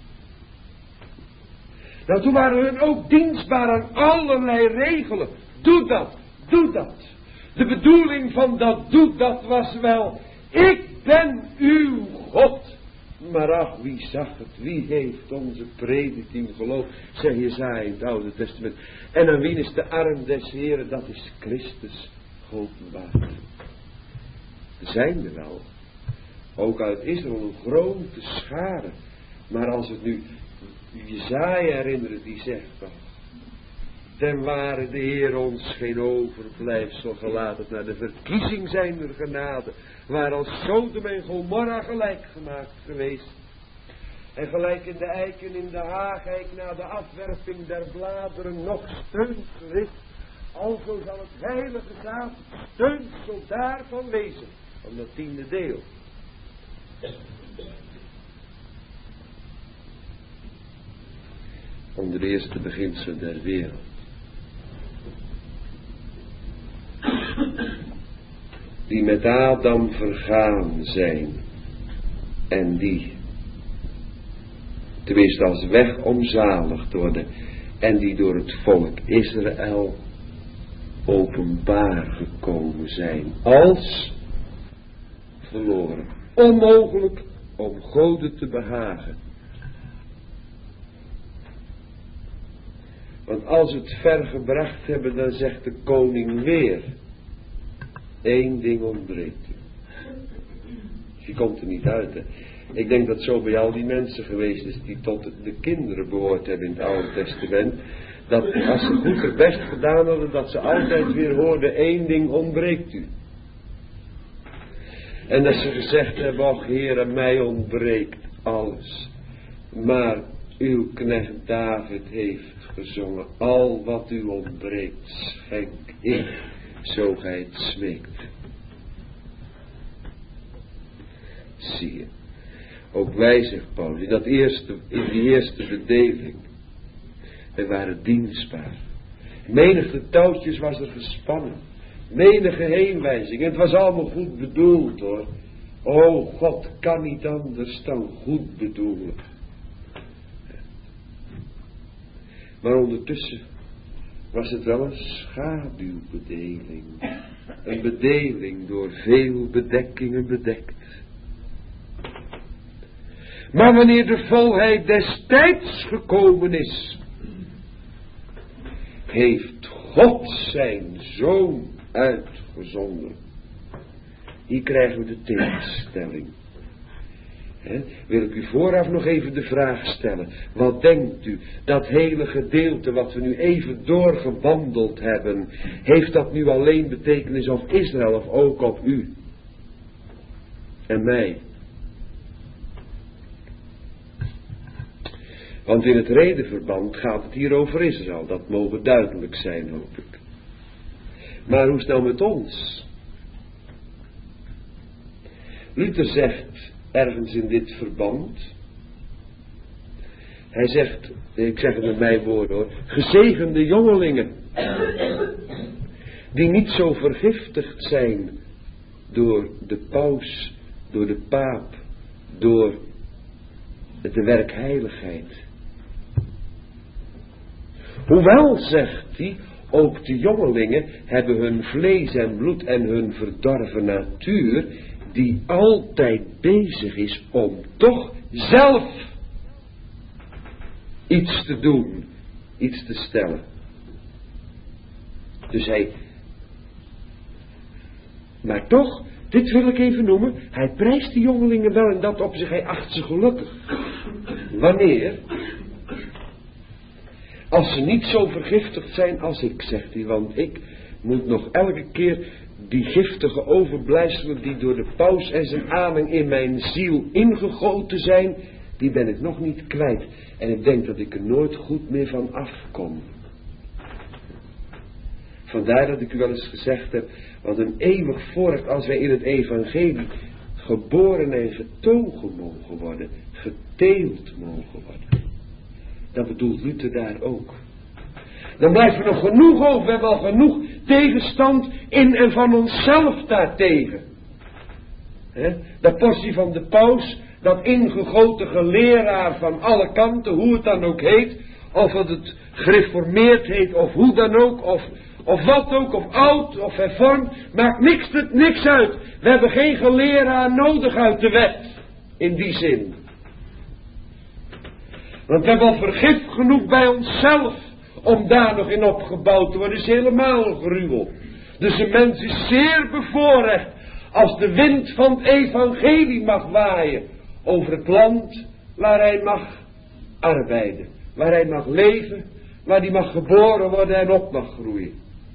Nou, toen waren hun ook dienstbaar aan allerlei regelen. Doe dat, doe dat. De bedoeling van dat doe dat was wel: ik ben uw God. Maar ach, wie zag het? Wie heeft onze prediking geloofd? Zeg Jesaja in het Oude Testament. En aan wie is de arm des Heren? Dat is Christus geopenbaard. Er zijn er wel. Ook uit Israël een grote schare. Maar als het nu Jesaja herinnert, die zegt dan: ten ware de Heer ons geen overblijfsel gelaten naar de verkiezing zijn er genade, waar als Sodom en Gomorra gelijk gemaakt geweest. En gelijk in de eiken in de haagijk na de afwerping der bladeren nog steunt geweest, alzo zal het heilige zaad steunsel daarvan wezen, van dat tiende deel. Onder de eerste beginselen der wereld. Die met Adam vergaan zijn. En die, tenminste als weg omzaligd worden. En die door het volk Israël openbaar gekomen zijn. Als verloren. Onmogelijk om Gode te behagen. Want als we het ver gebracht hebben, dan zegt de koning weer: Eén ding ontbreekt u. Je komt er niet uit, hè. Ik denk dat zo bij al die mensen geweest is die tot de kinderen behoord hebben in het Oude Testament. Dat als ze goed het best gedaan hadden, dat ze altijd weer hoorden: één ding ontbreekt u. En dat ze gezegd hebben: och Heer, aan mij ontbreekt alles. Maar uw knecht David heeft gezongen: al wat u ontbreekt, schenk ik, zo gij het smeekt. Zie je, ook wij, zegt Paulus, in, dat eerste, in die eerste bedeling, wij waren dienstbaar. Menige touwtjes was er gespannen, menige heenwijzing, en het was allemaal goed bedoeld, hoor. O, God kan niet anders dan goed bedoelen. Maar ondertussen was het wel een schaduwbedeling. Een bedeling door veel bedekkingen bedekt. Maar wanneer de volheid des tijds gekomen is, heeft God zijn Zoon uitgezonden. Hier krijgen we de tegenstelling. He, wil ik u vooraf nog even de vraag stellen: wat denkt u, dat hele gedeelte wat we nu even doorgewandeld hebben, heeft dat nu alleen betekenis op Israël of ook op u en mij? Want in het redenverband gaat het hier over Israël, dat mogen duidelijk zijn, hoop ik. Maar hoe snel met ons? Luther zegt ergens in dit verband, hij zegt, ik zeg het met mijn woorden hoor, gezegende jongelingen, die niet zo vergiftigd zijn door de paus, door de paap, door de werkheiligheid. Hoewel, zegt hij, ook de jongelingen hebben hun vlees en bloed en hun verdorven natuur, die altijd bezig is om toch zelf iets te doen, iets te stellen. Dus hij, Maar toch, dit wil ik even noemen, hij prijst de jongelingen wel in dat opzicht, hij acht ze gelukkig. Wanneer? Als ze niet zo vergiftigd zijn als ik, zegt hij, want ik moet nog elke keer die giftige overblijfselen die door de paus en zijn ademing in mijn ziel ingegoten zijn, die ben ik nog niet kwijt. En ik denk dat ik er nooit goed meer van afkom. Vandaar dat ik u wel eens gezegd heb, wat een eeuwig voorrecht als wij in het evangelie geboren en getogen mogen worden, geteeld mogen worden. Dat bedoelt Luther daar ook. Dan blijft er nog genoeg over, we hebben al genoeg tegenstand in en van onszelf daartegen. He? Dat portie van de paus, dat ingegoten geleraar van alle kanten, hoe het dan ook heet, of het het gereformeerd heet, of hoe dan ook, of, of wat ook, of oud, of hervormd, maakt niks, niks uit. We hebben geen geleraar nodig uit de wet, in die zin. Want we hebben al vergif genoeg bij onszelf, om daar nog in opgebouwd te worden, is helemaal een gruwel. Dus een mens is zeer bevoorrecht, als de wind van het evangelie mag waaien, over het land waar hij mag arbeiden, waar hij mag leven, waar hij mag geboren worden en op mag groeien.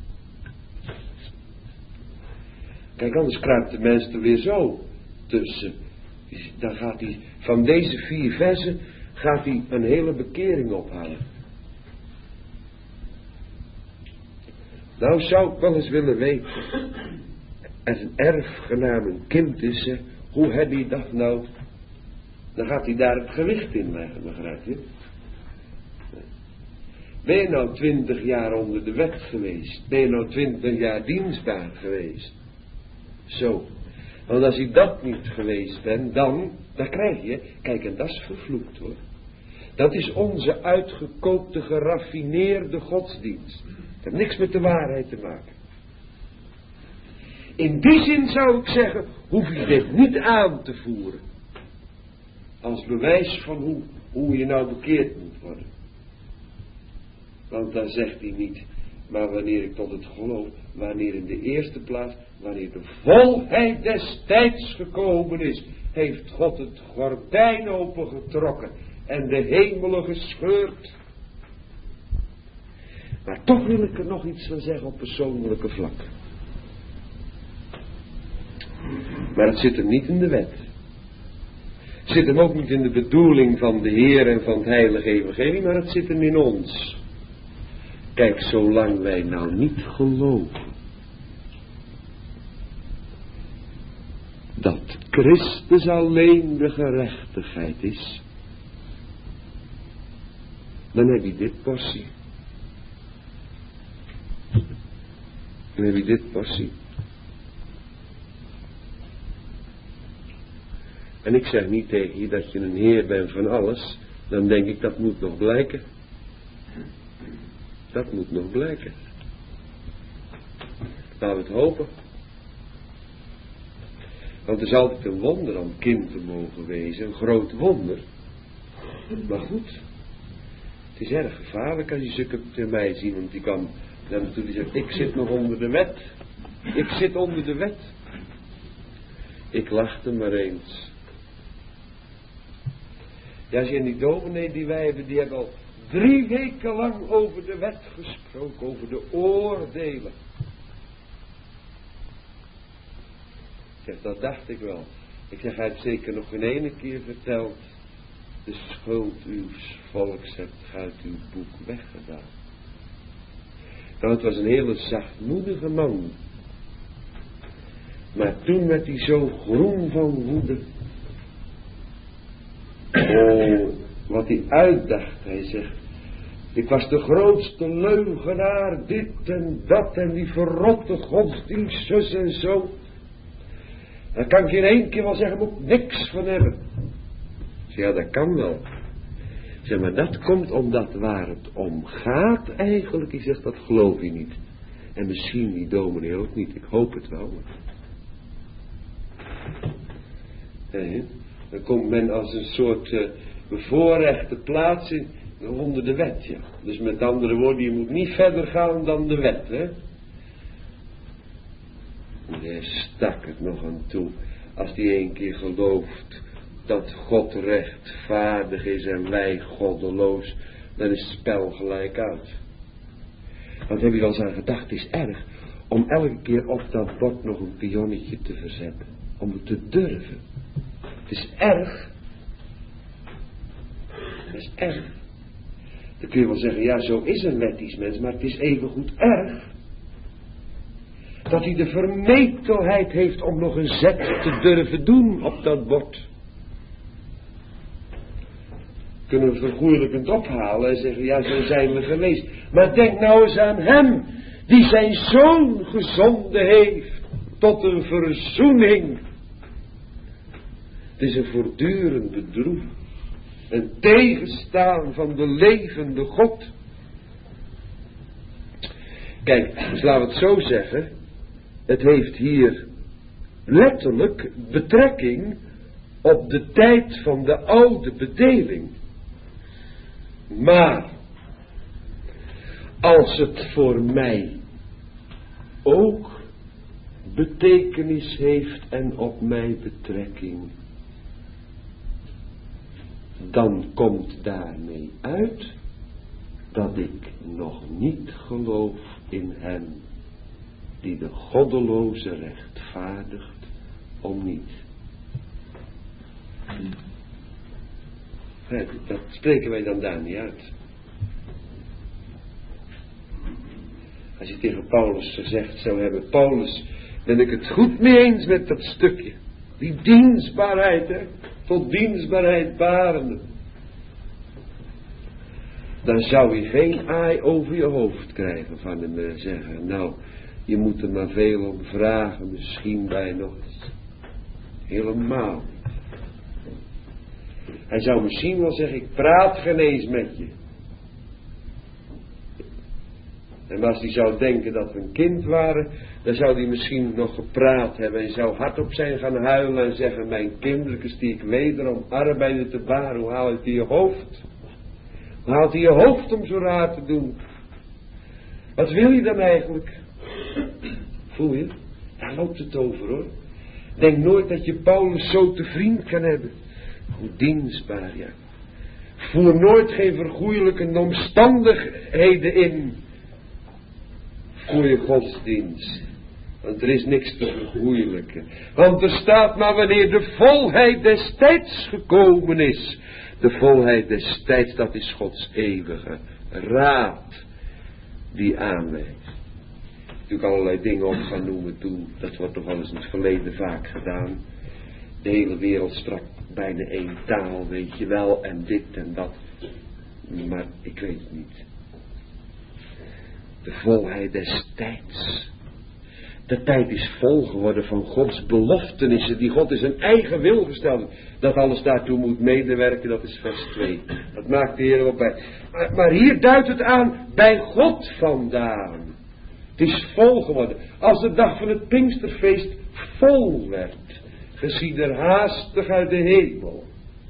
Kijk, anders kruipt de mens er weer zo tussen. Dan gaat hij van deze vier versen gaat hij een hele bekering ophalen. Nou zou ik wel eens willen weten, als een erfgenaam een kind is, hè, hoe heb je dat nou? Dan gaat hij daar het gewicht in leggen, begrijp je? Ben je nou twintig jaar onder de wet geweest? Ben je nou twintig jaar dienstbaar geweest? Zo. Want als je dat niet geweest bent, dan, dan krijg je, kijk, en dat is vervloekt hoor. Dat is onze uitgekookte, geraffineerde godsdienst. Het heeft niks met de waarheid te maken. In die zin zou ik zeggen, hoef je dit niet aan te voeren. Als bewijs van hoe, hoe je nou bekeerd moet worden. Want dan zegt hij niet, maar wanneer ik tot het geloof, wanneer in de eerste plaats, wanneer de volheid des tijds gekomen is, heeft God het gordijn opengetrokken en de hemelen gescheurd. Maar toch wil ik er nog iets van zeggen op persoonlijke vlak. Maar het zit hem niet in de wet. Het zit hem ook niet in de bedoeling van de Heer en van het heilige evangelie, maar het zit hem in ons. Kijk, zolang wij nou niet geloven dat Christus alleen de gerechtigheid is, dan heb je dit portie. Dan heb je dit portie. En ik zeg niet tegen je dat je een heer bent van alles. Dan denk ik dat moet nog blijken. Dat moet nog blijken. Laten we het hopen. Want het is altijd een wonder om kind te mogen wezen. Een groot wonder. Maar goed. Het is erg gevaarlijk als je zulke bij mij ziet. Want die kwam naar me toe die zegt, ik zit nog onder de wet. Ik zit onder de wet. Ik lachte maar eens. Ja, zie je, die dominee die wij hebben, die hebben al drie weken lang over de wet gesproken, over de oordelen. Ik zeg, dat dacht ik wel. Ik zeg, hij heeft zeker nog geen ene keer verteld, de schuld uw volks hebt uit uw boek weggedaan. Nou, het was een hele zachtmoedige man. Maar toen werd hij zo groen van woede. Oh, wat hij uitdacht. Hij zegt, ik was de grootste leugenaar, dit en dat en die verrotte godsdienst, zus en zo. Daar kan ik in één keer wel zeggen, moet ik niks van hebben. Ik zeg, ja, dat kan wel. Ik zeg, maar dat komt omdat waar het om gaat eigenlijk, ik zeg, dat geloof je niet. En misschien die dominee ook niet, ik hoop het wel. Nee, dan komt men als een soort uh, bevoorrechte plaats in, onder de wet, ja. Dus met andere woorden, je moet niet verder gaan dan de wet, hè. Hij stak het nog aan toe. Als hij een keer gelooft dat God rechtvaardig is en wij goddeloos, dan is het spel gelijk uit. Want heb je wel eens aan gedacht, het is erg om elke keer op dat bord nog een pionnetje te verzetten. Om het te durven. Het is erg. Het is erg. Dan kun je wel zeggen, ja, zo is een wettisch mens, maar het is evengoed erg dat hij de vermetelheid heeft om nog een zet te durven doen op dat bord. Kunnen we vergoeilijkend ophalen en zeggen, ja, zo zijn we geweest. Maar denk nou eens aan hem, die zijn zoon gezonden heeft tot een verzoening. Het is een voortdurend bedroef, een tegenstaan van de levende God. Kijk, dus laten we het zo zeggen, het heeft hier letterlijk betrekking op de tijd van de oude bedeling. Maar als het voor mij ook betekenis heeft en op mij betrekking, dan komt daarmee uit dat ik nog niet geloof in hem die de goddeloze rechtvaardigt om niet. Dat spreken wij dan daar niet uit. Als je tegen Paulus gezegd zou hebben, Paulus, ben ik het goed mee eens met dat stukje. Die dienstbaarheid, hè, tot dienstbaarheid barende. Dan zou je geen aai over je hoofd krijgen van hem en zeggen, nou, je moet er maar veel om vragen, misschien bij nog eens. Helemaal niet. Hij zou misschien wel zeggen, ik praat geen eens met je. En als hij zou denken dat we een kind waren, dan zou hij misschien nog gepraat hebben en zou hardop zijn gaan huilen en zeggen, mijn kindertjes die ik wederom arbeiden te baren, hoe haal je het in je hoofd? Hoe haalt hij je hoofd om zo raar te doen? Wat wil je dan eigenlijk? Voel je? Daar loopt het over, hoor. Denk nooit dat je Paulus zo te vriend kan hebben. Hoe dienstbaar, ja. Voer nooit geen vergoeilijkende omstandigheden in voor je godsdienst. Want er is niks te vergoeilijken. Want er staat maar wanneer de volheid des tijds gekomen is. De volheid des tijds, dat is Gods eeuwige raad die aanwijst. Natuurlijk allerlei dingen op gaan noemen toen. Dat wordt toch al eens in het verleden vaak gedaan. De hele wereld sprak bijna één taal, weet je wel, en dit en dat. Maar ik weet het niet. De volheid des tijds. De tijd is vol geworden van Gods beloftenissen, die God in zijn eigen wil gesteld heeft. Dat alles daartoe moet medewerken, dat is vers twee. Dat maakt de Heer ook bij. Maar, maar hier duidt het aan, bij God vandaan. Het is vol geworden. Als de dag van het Pinksterfeest vol werd, geschied er haastig uit de hemel.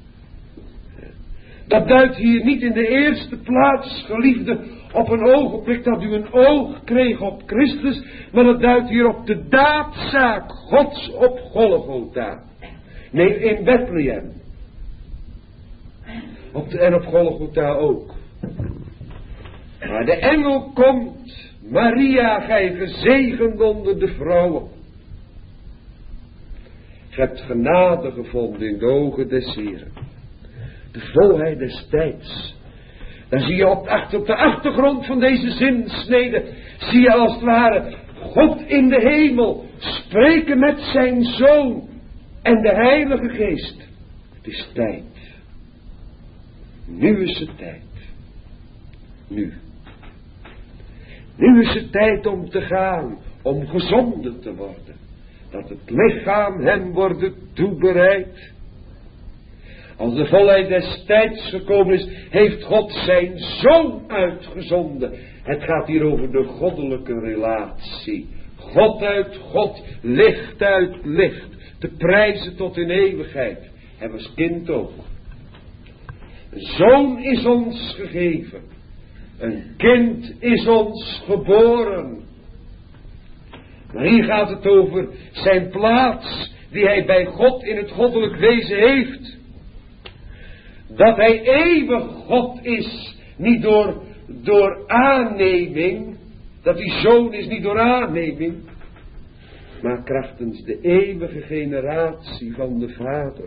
Dat duidt hier niet in de eerste plaats, geliefde, op een ogenblik dat u een oog kreeg op Christus, maar dat duidt hier op de daadzaak Gods op Golgotha. Nee, in Bethlehem. Op de, en op Golgotha ook. Maar de engel komt, Maria, gij gezegend onder de vrouwen. Je hebt genade gevonden in de ogen des Heren. De volheid des tijds. Dan zie je op, achter, op de achtergrond van deze zinsnede, zie je als het ware God in de hemel spreken met zijn Zoon en de Heilige Geest. Het is tijd. Nu is het tijd. Nu. Nu is het tijd om te gaan, om gezonden te worden. Dat het lichaam hem wordt toebereid. Als de volheid des tijds gekomen is, heeft God zijn Zoon uitgezonden. Het gaat hier over de goddelijke relatie. God uit God, licht uit licht. Te prijzen tot in eeuwigheid. Hebben we als kind ook. Een zoon is ons gegeven. Een kind is ons geboren. Maar hier gaat het over zijn plaats die hij bij God in het goddelijk wezen heeft. Dat hij eeuwig God is, niet door, door aanneming, dat hij zoon is niet door aanneming, maar krachtens de eeuwige generatie van de Vader.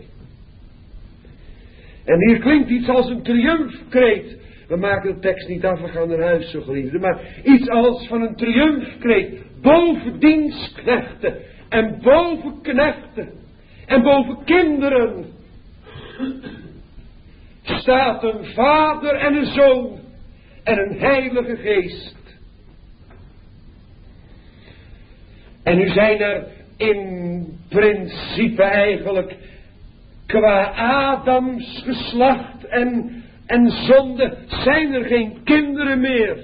En hier klinkt iets als een triomfkreet. We maken de tekst niet af, we gaan naar huis, zo geliefde. Maar iets als van een triomfkreet. Boven dienstknechten. En boven knechten. En boven kinderen. Staat een vader en een zoon. En een heilige geest. En nu zijn er in principe eigenlijk qua Adams geslacht en, en zonde zijn er geen kinderen meer.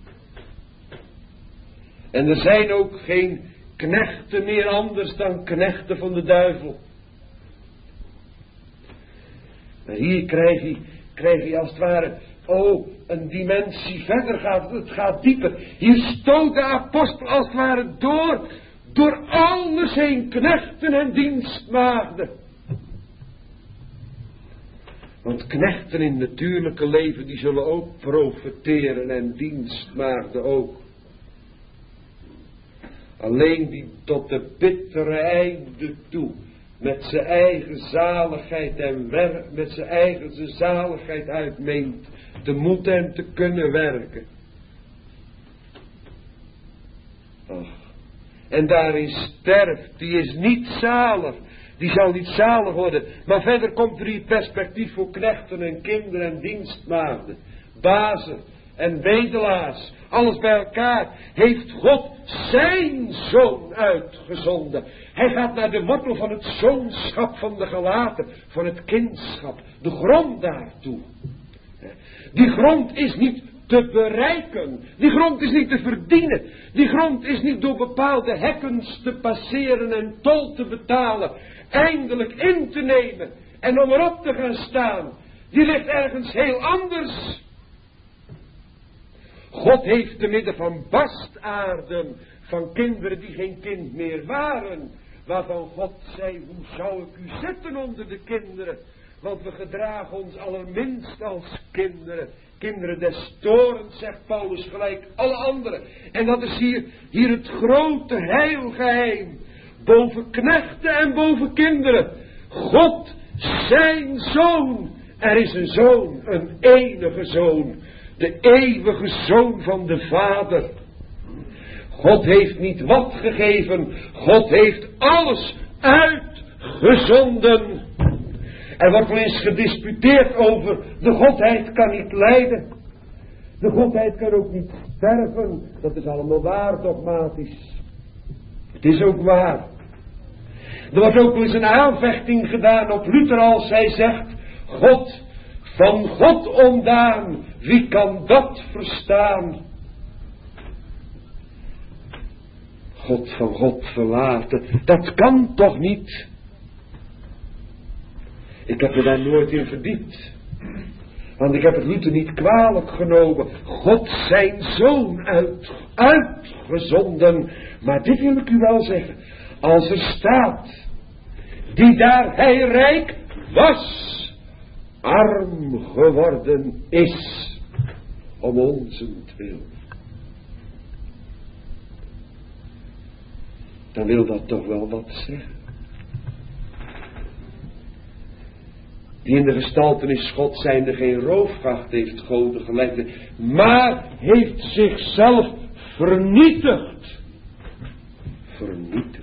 En er zijn ook geen knechten meer anders dan knechten van de duivel. Maar hier krijg je, krijg je als het ware, oh, een dimensie verder gaat, het gaat dieper. Hier stoot de apostel als het ware door, door alles heen, knechten en dienstmaagden. Want knechten in het natuurlijke leven, die zullen ook profeteren en dienstmaagden ook. Alleen die tot de bittere einde toe, met zijn eigen zaligheid en werk, met zijn eigen zijn zaligheid uitmeent, te moeten en te kunnen werken. Ach. En daarin sterft, die is niet zalig. Die zal niet zalig worden. Maar verder komt er hier perspectief voor knechten en kinderen en dienstmaagden. Bazen en bedelaars. Alles bij elkaar. Heeft God zijn zoon uitgezonden. Hij gaat naar de wortel van het zoonschap van de gelaten. Van het kindschap. De grond daartoe. Die grond is niet te bereiken. Die grond is niet te verdienen. Die grond is niet door bepaalde hekkens te passeren en tol te betalen. Eindelijk in te nemen. En om erop te gaan staan. Die ligt ergens heel anders. God heeft te midden van bastaarden. Van kinderen die geen kind meer waren. Waarvan God zei, hoe zou ik u zetten onder de kinderen? Want we gedragen ons allerminst als kinderen. Kinderen des torens, zegt Paulus, gelijk alle anderen. En dat is hier, hier het grote heilgeheim. Boven knechten en boven kinderen. God, zijn zoon. Er is een zoon, een enige zoon. De eeuwige zoon van de Vader. God heeft niet wat gegeven. God heeft alles uitgezonden. Er wordt wel eens gedisputeerd over, de Godheid kan niet lijden. De Godheid kan ook niet sterven. Dat is allemaal waar, dogmatisch. Het is ook waar. Er wordt ook wel eens een aanvechting gedaan op Luther als hij zegt, God, van God ontdaan, wie kan dat verstaan? God van God verlaten, dat kan toch niet? Ik heb me daar nooit in verdiept. Want ik heb het Luther niet kwalijk genomen. God zijn zoon uit, uitgezonden. Maar dit wil ik u wel zeggen. Als er staat, die daar hij rijk was, arm geworden is, om onzentwil. Dan wil dat toch wel wat zeggen. Die in de gestaltenis God zijnde geen roofkracht heeft goden gelijk, maar heeft zichzelf vernietigd. Vernietigd.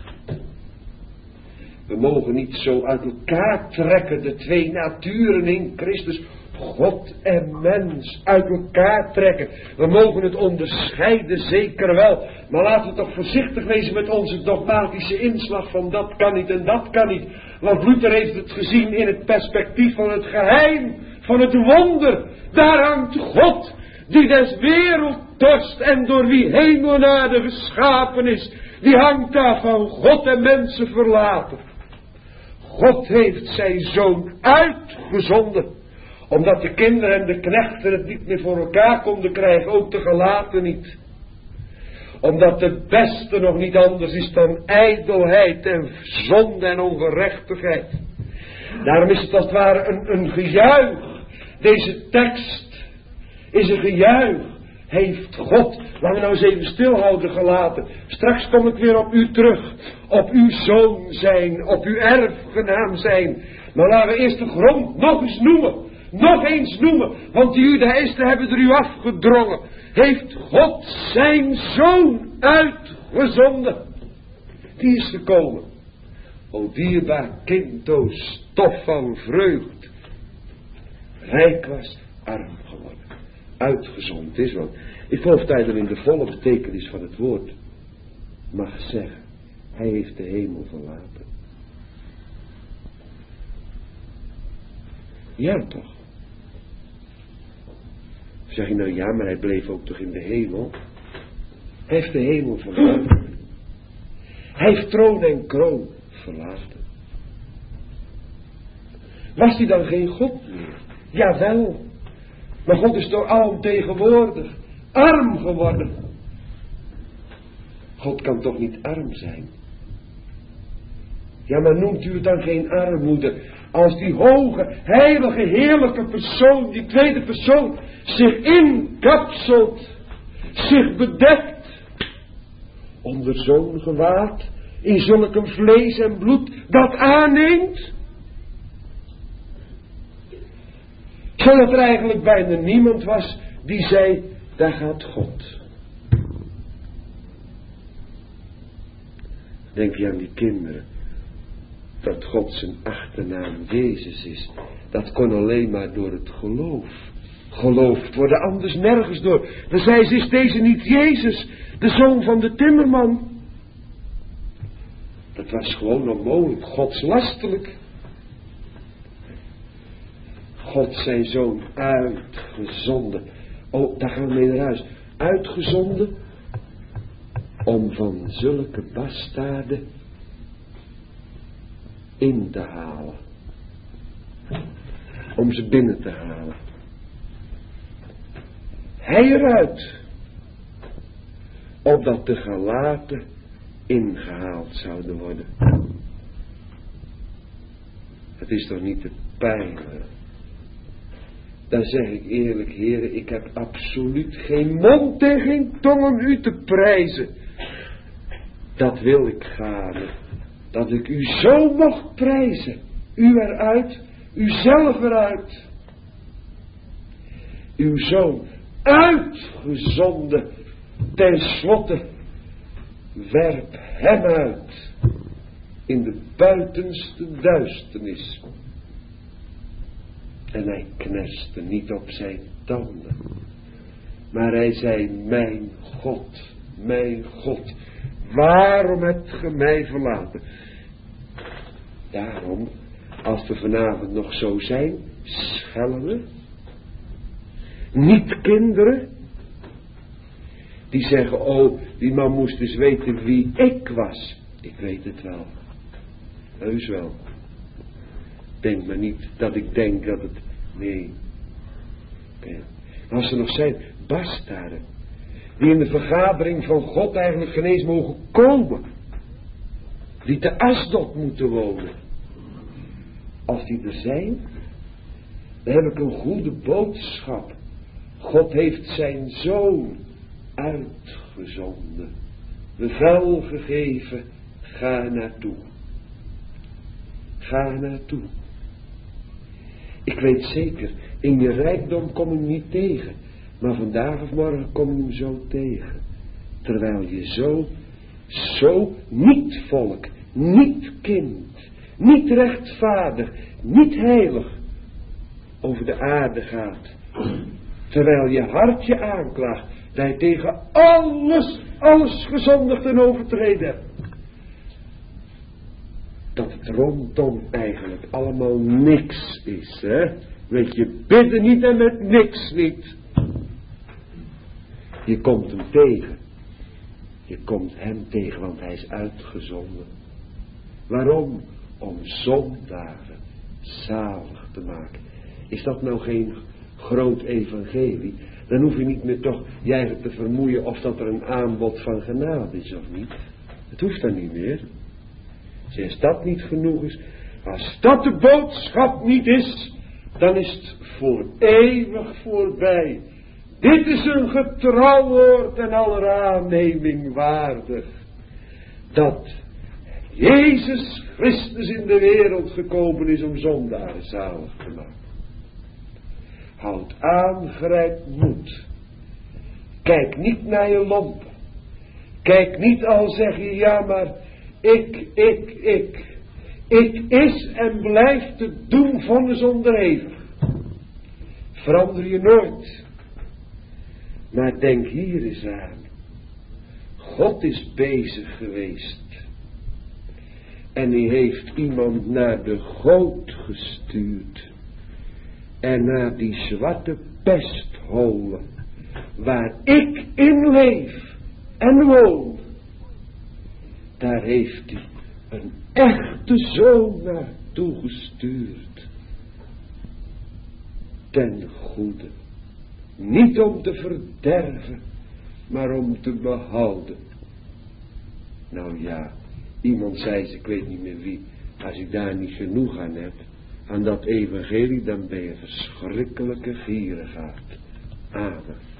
We mogen niet zo uit elkaar trekken, de twee naturen in Christus, God en mens, uit elkaar trekken. We mogen het onderscheiden, zeker wel. Maar laten we toch voorzichtig wezen met onze dogmatische inslag van dat kan niet en dat kan niet. Want Luther heeft het gezien in het perspectief van het geheim, van het wonder. Daar hangt God, die des wereld dorst en door wie hemel en aarde geschapen is. Die hangt daar van God en mensen verlaten. God heeft zijn zoon uitgezonden. Omdat de kinderen en de knechten het niet meer voor elkaar konden krijgen. Ook de gelaten niet. Omdat de beste nog niet anders is dan ijdelheid en zonde en ongerechtigheid. Daarom is het als het ware een, een gejuich. Deze tekst is een gejuich. Heeft God, laten we nou eens even stilhouden, gelaten. Straks kom ik weer op u terug. Op uw zoon zijn, op uw erfgenaam zijn. Maar laten we eerst de grond nog eens noemen. Nog eens noemen. Want die Judaïsten hebben er u afgedrongen. Heeft God zijn zoon uitgezonden. Die is gekomen. O dierbaar kind, o stof van vreugd. Rijk was, arm geworden. Uitgezond is, want ik geloof dat hij er in de volle betekenis van het woord mag zeggen. Hij heeft de hemel verlaten. Ja toch? Zeg je nou ja, maar hij bleef ook toch in de hemel? Hij heeft de hemel verlaten. Hij heeft troon en kroon verlaten. Was hij dan geen God meer? Jawel. Maar God is door allen tegenwoordig arm geworden. God kan toch niet arm zijn? Ja, maar noemt u het dan geen armoede? Als die hoge, heilige, heerlijke persoon, die tweede persoon, zich inkapselt, zich bedekt, onder zo'n gewaad, in zulk een vlees en bloed, dat aanneemt? Zodat er eigenlijk bijna niemand was die zei, daar gaat God. Denk je aan die kinderen, dat God zijn achternaam Jezus is. Dat kon alleen maar door het geloof. Geloofd worden, anders nergens door. Dan zei ze, is deze niet Jezus, de zoon van de timmerman? Dat was gewoon onmogelijk, godslastelijk. God zijn zoon uitgezonden. Oh, daar gaan we mee naar huis. Uitgezonden om van zulke bastaarden in te halen. Om ze binnen te halen. Hij eruit. Opdat de gelaten ingehaald zouden worden. Het is toch niet te pijnlijk. Dan zeg ik eerlijk, heren, ik heb absoluut geen mond en geen tong om u te prijzen. Dat wil ik gaarne. Dat ik u zo mocht prijzen. U eruit, uzelf eruit. Uw zoon uitgezonden. Ten slotte, werp hem uit. In de buitenste duisternis. En hij knerste niet op zijn tanden. Maar hij zei, mijn God, mijn God, waarom hebt ge mij verlaten? Daarom, als we vanavond nog zo zijn, schellen niet kinderen, die zeggen, oh, die man moest eens weten wie ik was. Ik weet het wel. Heus wel. Denk maar niet dat ik denk dat het... Nee. Okay. Als er nog zijn bastaarden, die in de vergadering van God eigenlijk geen eens mogen komen, die te Asdod moeten wonen. Als die er zijn, dan heb ik een goede boodschap. God heeft zijn zoon uitgezonden. Bevel gegeven, ga naartoe. Ga naartoe. Ik weet zeker, in je rijkdom kom je hem niet tegen. Maar vandaag of morgen kom je hem zo tegen. Terwijl je zo, zo niet volk, niet kind, niet rechtvaardig, niet heilig over de aarde gaat. Terwijl je hart je aanklaagt dat je tegen alles, alles gezondigd en overtreden hebt. Dat het rondom eigenlijk allemaal niks is, hè. Weet je, bidden niet en met niks niet. Je komt hem tegen. Je komt hem tegen, want hij is uitgezonden. Waarom? Om zondaren zalig te maken. Is dat nou geen groot evangelie, dan hoef je niet meer toch je eigen te vermoeien of dat er een aanbod van genade is of niet. Het hoeft dan niet meer. Als dat niet genoeg is, als dat de boodschap niet is, dan is het voor eeuwig voorbij. Dit is een getrouw woord en aller aanneming waardig. Dat Jezus Christus in de wereld gekomen is om zondaren zalig te maken. Houd aan, grijp moed. Kijk niet naar je lompen. Kijk niet al zeg je ja maar ik, ik, ik. Ik is en blijft het doen vonnis onderhevig. Verander je nooit. Maar denk hier eens aan. God is bezig geweest. En hij heeft iemand naar de goot gestuurd. En naar die zwarte pestholen. Waar ik in leef en woon. Daar heeft hij een echte zoon naartoe gestuurd. Ten goede. Niet om te verderven, maar om te behouden. Nou ja, iemand zei ze, ik weet niet meer wie, als ik daar niet genoeg aan heb, aan dat evangelie, dan ben je verschrikkelijke gierigheid. Amen.